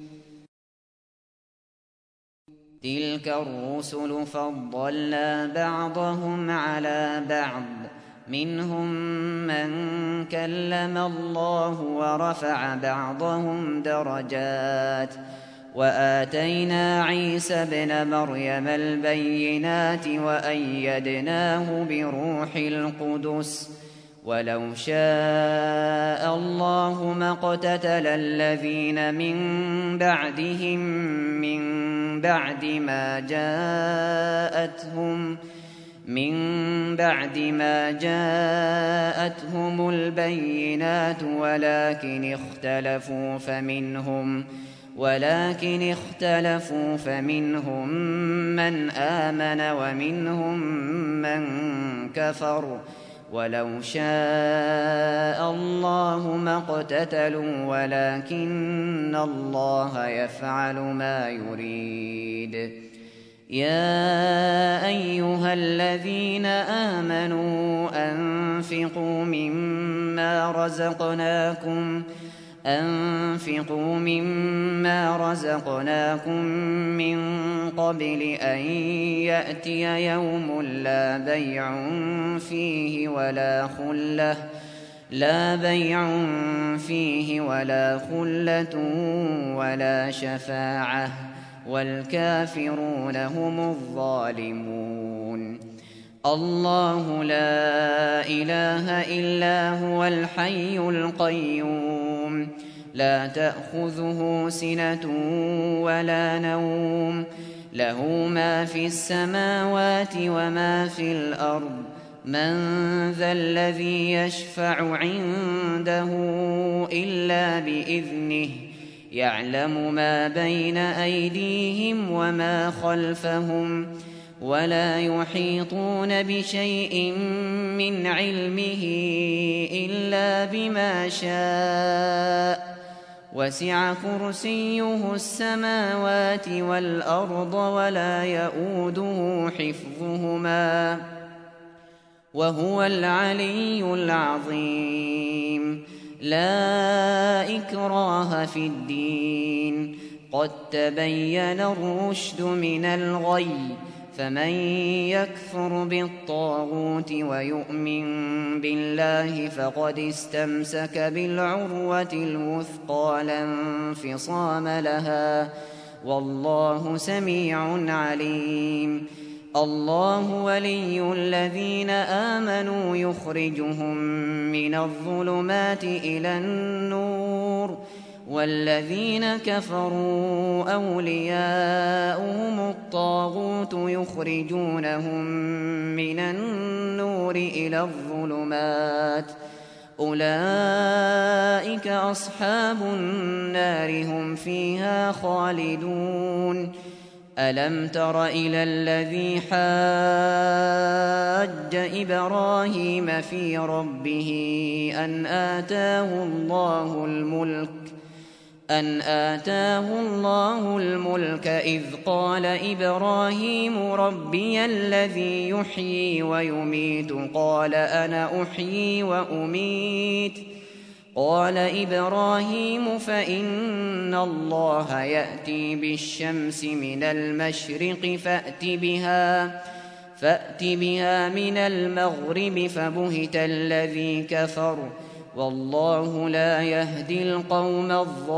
تلك الرسل فضلنا بعضهم على بعض منهم من كلم الله ورفع بعضهم درجات وآتينا عيسى ابن مريم البينات وأيدناه بروح القدس ولو شاء الله ما اقتتل الذين من بعدهم من بعد ما جاءتهم من بعد ما جاءتهم البينات ولكن اختلفوا فمنهم ولكن اختلفوا فمنهم من آمن ومنهم من كفر ولو شاء الله ما اقتتلوا ولكن الله يفعل ما يريد. يا أيها الذين آمنوا أنفقوا مما رزقناكم أنفقوا مما رزقناكم من قبل أن يأتي يوم لا بيع فيه ولا خلة لا بيع فيه ولا خلة ولا شفاعة والكافرون هم الظالمون. الله لا إله إلا هو الحي القيوم لا تأخذه سنة ولا نوم له ما في السماوات وما في الأرض من ذا الذي يشفع عنده إلا بإذنه يعلم ما بين أيديهم وما خلفهم ولا يحيطون بشيء من علمه إلا بما شاء وسع كرسيه السماوات والأرض ولا يؤوده حفظهما وهو العلي العظيم. لا إكراه في الدين قد تبين الرشد من الغي فمن يكفر بالطاغوت ويؤمن بالله فقد استمسك بالعروة الوثقى لا انفصام لها والله سميع عليم. الله ولي الذين آمنوا يخرجهم من الظلمات إلى النور والذين كفروا أولياؤهم الطاغوت يخرجونهم من النور إلى الظلمات أولئك أصحاب النار هم فيها خالدون. ألم تر إلى الذي حاج إبراهيم في ربه أن آتاه الله الملك أن آتاه الله الملك إذ قال إبراهيم ربي الذي يحيي ويميت قال أنا أحيي وأميت قال إبراهيم فإن الله يأتي بالشمس من المشرق فأت بها فأت بها من المغرب فبهت الذي كفر والله لا يهدي القوم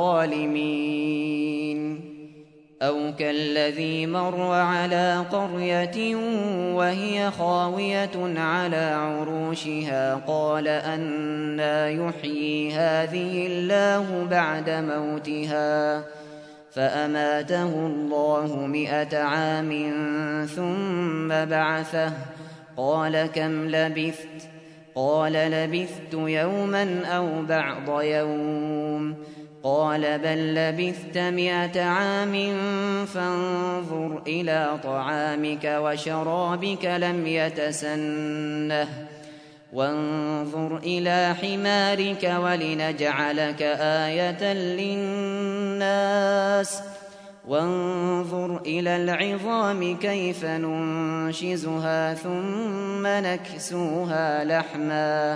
الظالمين. أو كالذي مر على قرية وهي خاوية على عروشها قال أنى يحيي هذه الله بعد موتها فأماته الله مئة عام ثم بعثه قال كم لبثت قال لبثت يوما أو بعض يوم قال بل لبثت مئة عام فانظر إلى طعامك وشرابك لم يتسنه وانظر إلى حمارك ولنجعلك آية للناس وانظر إلى العظام كيف ننشزها ثم نكسوها لحما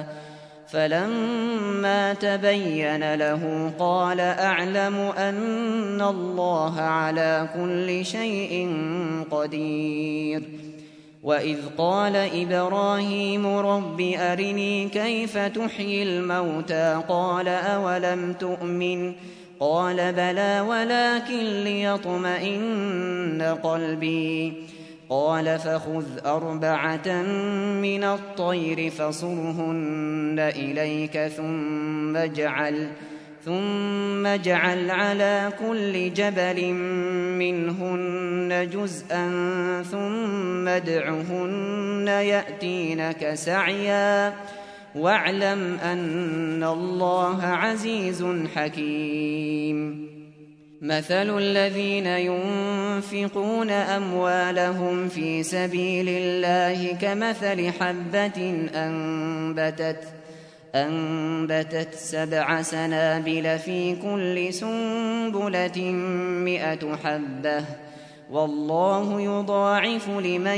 فلما تبين له قال أعلم أن الله على كل شيء قدير. وإذ قال إبراهيم رب أرني كيف تحيي الموتى قال أولم تؤمن قال بلى ولكن ليطمئن قلبي قال فخذ أربعة من الطير فصرهن إليك ثم اجعل ثم اجعل على كل جبل منهن جزءا ثم ادعهن يأتينك سعيا واعلم أن الله عزيز حكيم. مثل الذين ينفقون أموالهم في سبيل الله كمثل حبة أنبتت أنبتت سبع سنابل في كل سنبلة مئة حبة والله يضاعف لمن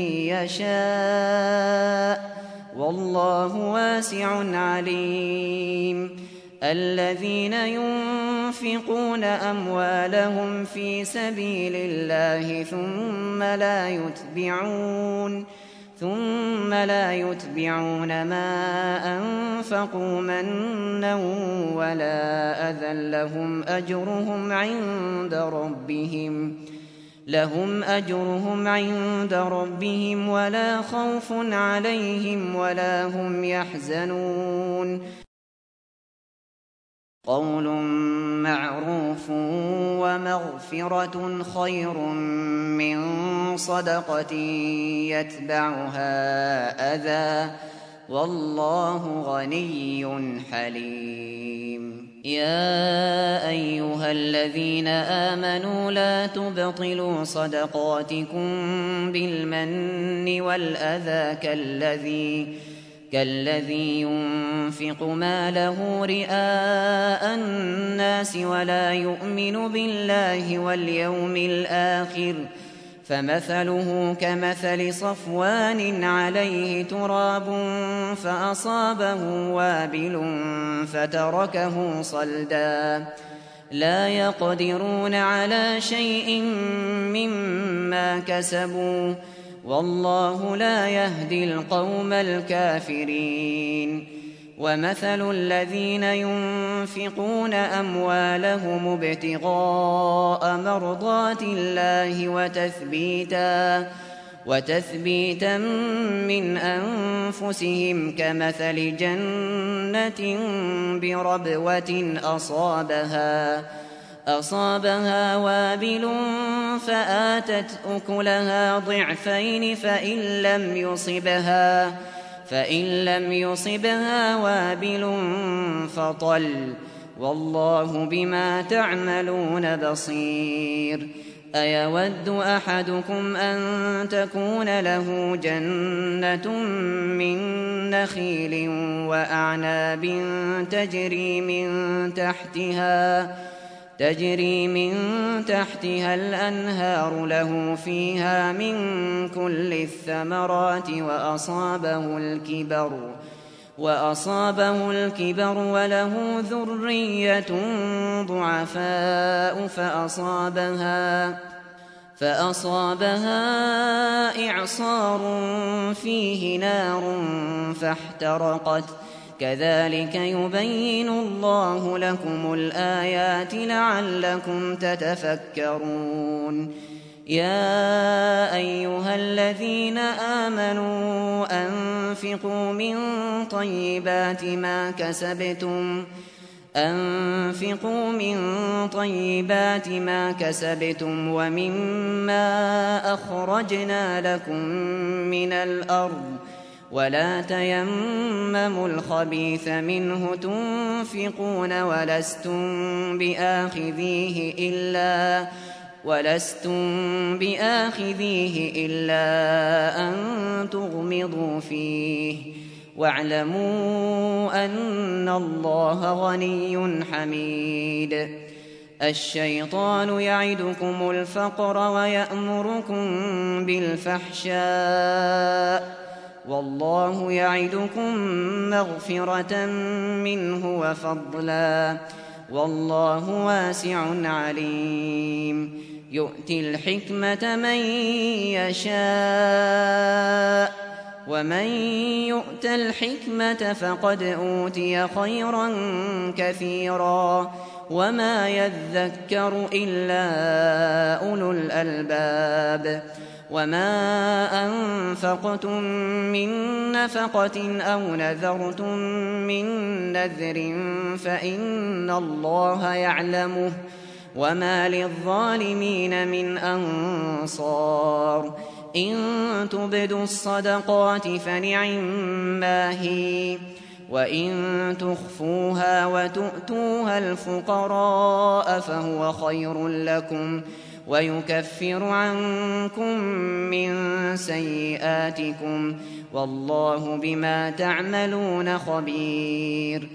يشاء والله واسع عليم. الذين ينفقون أموالهم في سبيل الله ثم لا يتبعون ثم لا يتبعون ما أنفقوا منا ولا أذى لهم أجرهم عند ربهم لهم أجرهم عند ربهم ولا خوف عليهم ولا هم يحزنون. قول معروف ومغفرة خير من صدقة يتبعها أذى والله غني حليم. يا أيها الذين آمنوا لا تبطلوا صدقاتكم بالمن والأذى كالذي كالذي ينفق ماله رئاء الناس ولا يؤمن بالله واليوم الآخر فمثله كمثل صفوان عليه تراب فأصابه وابل فتركه صلدا لا يقدرون على شيء مما كسبوا والله لا يهدي القوم الكافرين. ومثل الذين ينفقون أموالهم ابتغاء مرضات الله وتثبيتا وتثبيتا من أنفسهم كمثل جنة بربوة أصابها أصابها وابل فآتت أكلها ضعفين فإن لم يصبها فإن لم يصبها وابل فطل والله بما تعملون بصير. أيود أحدكم أن تكون له جنة من نخيل وأعناب تجري من تحتها تجري من تحتها الأنهار له فيها من كل الثمرات وأصابه الكبر وأصابه الكبر وله ذرية ضعفاء فأصابها فأصابها إعصار فيه نار فاحترقت كذلك يبين الله لكم الآيات لعلكم تتفكرون. يا أيها الذين آمنوا أنفقوا من طيبات ما كسبتم أنفقوا من طيبات ما كسبتم ومما أخرجنا لكم من الأرض ولا تيمموا الخبيث منه تنفقون ولستم بآخذيه إلا ولستم بآخذيه إلا أن تغمضوا فيه واعلموا أن الله غني حميد. الشيطان يعدكم الفقر ويأمركم بالفحشاء والله يعدكم مغفرة منه وفضلا والله واسع عليم. يؤتي الحكمة من يشاء ومن يؤت الحكمة فقد أوتي خيرا كثيرا وما يذكر إلا أولو الألباب. وما أنفقتم من نفقة أو نذرتم من نذر فإن الله يعلمه وما للظالمين من أنصار إن تبدوا الصدقات فنعما هي وإن تخفوها وتؤتوها الفقراء فهو خير لكم ويكفر عنكم من سيئاتكم والله بما تعملون خبير.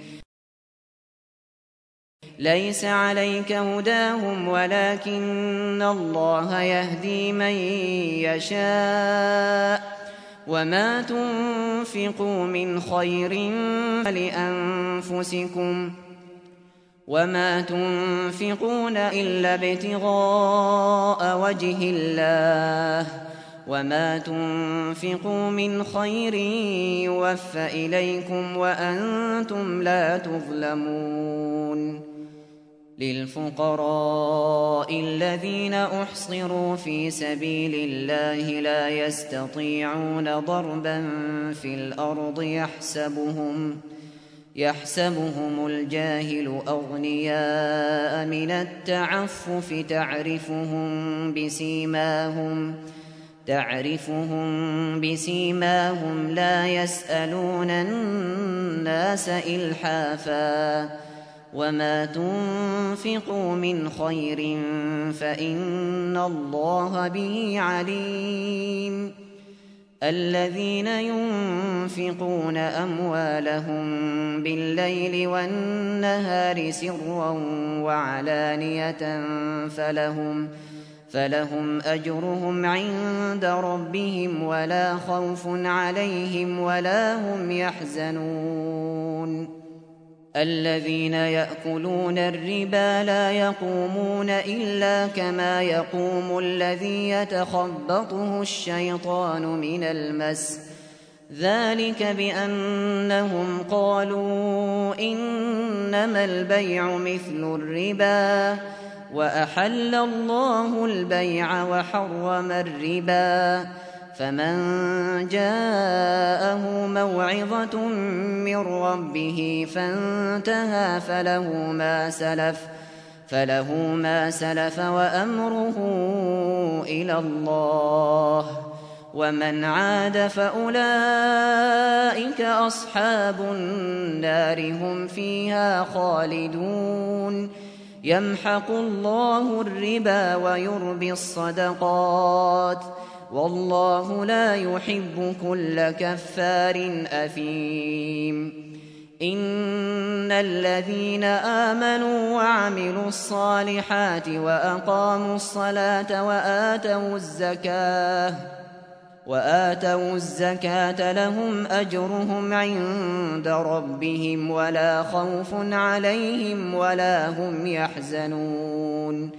ليس عليك هداهم ولكن الله يهدي من يشاء وما تنفقوا من خير فلأنفسكم وما تنفقون إلا ابتغاء وجه الله وما تنفقوا من خير يوفى إليكم وأنتم لا تظلمون. للفقراء الذين أحصروا في سبيل الله لا يستطيعون ضربا في الأرض يحسبهم يحسبهم الجاهل أغنياء من التعفف تعرفهم بسيماهم تعرفهم بسيماهم لا يسألون الناس إلحافا وما تنفقوا من خير فإن الله به عليم. الذين ينفقون أموالهم بالليل والنهار سرا وعلانية فلهم فلهم أجرهم عند ربهم ولا خوف عليهم ولا هم يحزنون. الذين يأكلون الربا لا يقومون إلا كما يقوم الذي يتخبطه الشيطان من المس ذلك بأنهم قالوا إنما البيع مثل الربا وأحل الله البيع وحرم الربا فمن جاءه موعظة من ربه فانتهى فله ما سلف فله ما سلف وأمره إلى الله ومن عاد فأولئك أصحاب النار هم فيها خالدون. يمحق الله الربا ويربي الصدقات والله لا يحب كل كفار أثيم. إن الذين آمنوا وعملوا الصالحات وأقاموا الصلاة وآتوا الزكاة وآتوا الزكاة لهم أجرهم عند ربهم ولا خوف عليهم ولا هم يحزنون.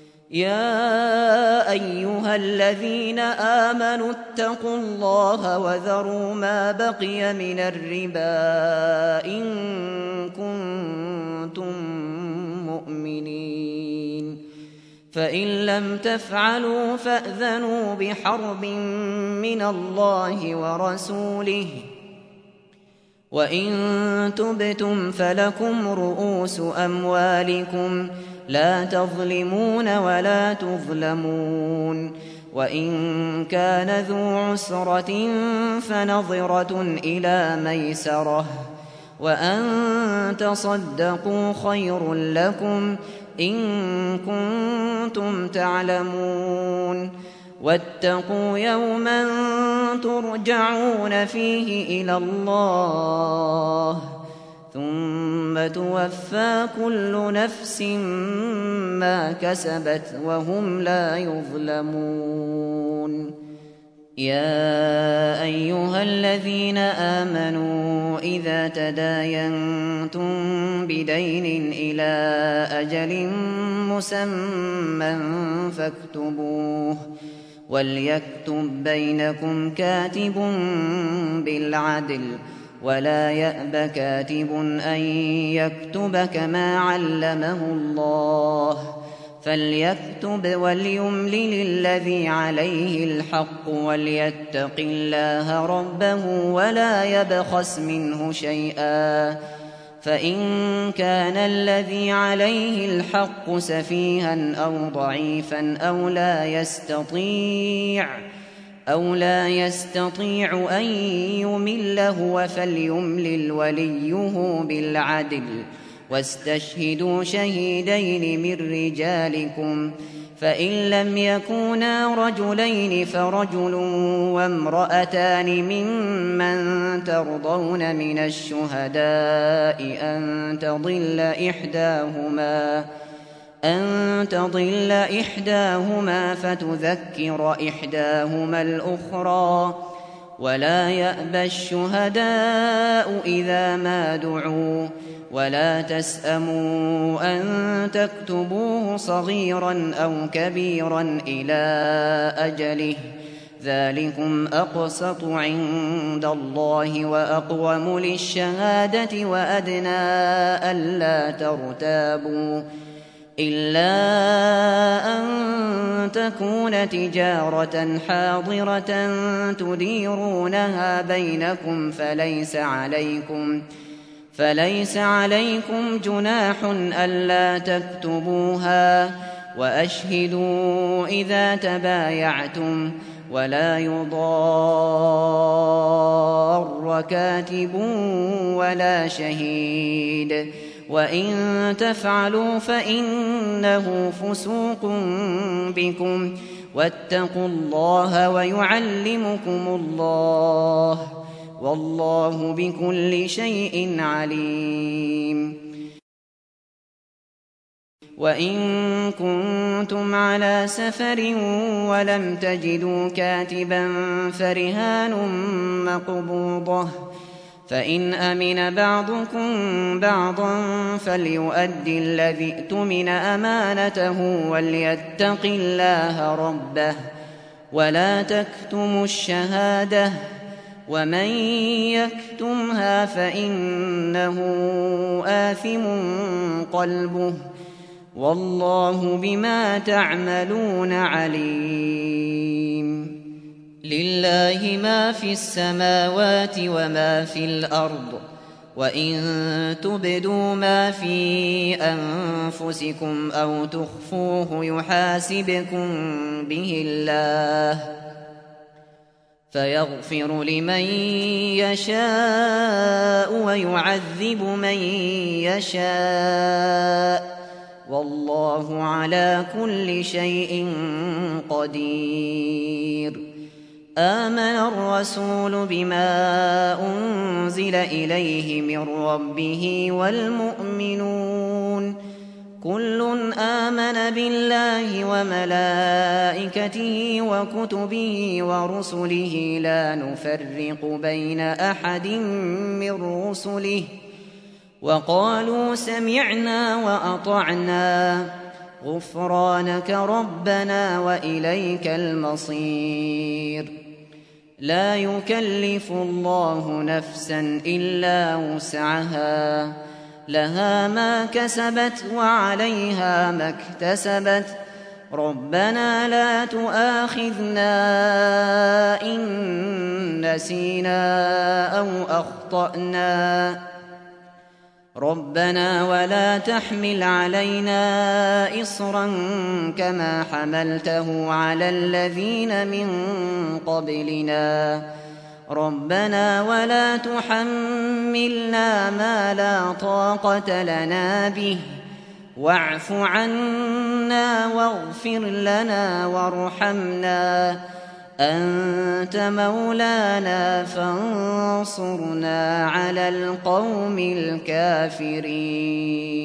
يا أيها الذين آمنوا اتقوا الله وذروا ما بقي من الربا إن كنتم مؤمنين فإن لم تفعلوا فأذنوا بحرب من الله ورسوله وإن تبتم فلكم رؤوس أموالكم لا تظلمون ولا تظلمون. وإن كان ذو عسرة فنظرة إلى ميسرة وأن تصدقوا خير لكم إن كنتم تعلمون. واتقوا يوما ترجعون فيه إلى الله ثم توفى كل نفس ما كسبت وهم لا يظلمون. يا أيها الذين آمنوا إذا تداينتم بدين إلى أجل مسمى فاكتبوه وليكتب بينكم كاتب بالعدل ولا يأب كاتب أن يكتب كما علمه الله فليكتب وليملل الذي عليه الحق وليتق الله ربه ولا يبخس منه شيئا، فإن كان الذي عليه الحق سفيها أو ضعيفا أو لا يستطيع أو لا يستطيع أن يمل هو فليملل وليه بالعدل، واستشهدوا شهيدين من رجالكم، فإن لم يكونا رجلين فرجل وامرأتان ممن ترضون من الشهداء أن تضل إحداهما أن تضل إحداهما فتذكر إحداهما الأخرى، ولا يأبى الشهداء إذا ما دعوا، ولا تسأموا أن تكتبوه صغيرا أو كبيرا إلى أجله، ذلكم أقسط عند الله وأقوم للشهادة وأدنى ألا ترتابوا، إلا أن تكون تجارة حاضرة تديرونها بينكم فليس عليكم فليس عليكم جناح ألا تكتبوها، وأشهدوا إذا تبايعتم، ولا يضار كاتب ولا شهيد، وإن تفعلوا فإنه فسوق بكم، واتقوا الله ويعلمكم الله، والله بكل شيء عليم. وإن كنتم على سفر ولم تجدوا كاتبا فرهان مقبوضة، فإن أمن بعضكم بعضا فليؤدي الذي اؤتمن أمانته وليتق الله ربه، ولا تكتموا الشهادة، ومن يكتمها فإنه آثم قلبه، والله بما تعملون عليم. لله ما في السماوات وما في الأرض، وإن تبدوا ما في أنفسكم أو تخفوه يحاسبكم به الله، فيغفر لمن يشاء ويعذب من يشاء، والله على كل شيء قدير. آمن الرسول بما أنزل إليه من ربه والمؤمنون كل آمن بالله وملائكته وكتبه ورسله لا نفرق بين أحد من رسله، وقالوا سمعنا وأطعنا غفرانك ربنا وإليك المصير. لا يكلف الله نفسا إلا وسعها، لها ما كسبت وعليها ما اكتسبت، ربنا لا تؤاخذنا إن نسينا أو أخطأنا، ربنا ولا تحمل علينا إصرا كما حملته على الذين من قبلنا، ربنا ولا تحملنا ما لا طاقة لنا به، واعف عنا واغفر لنا وارحمنا، أنت مولانا فانصرنا على القوم الكافرين.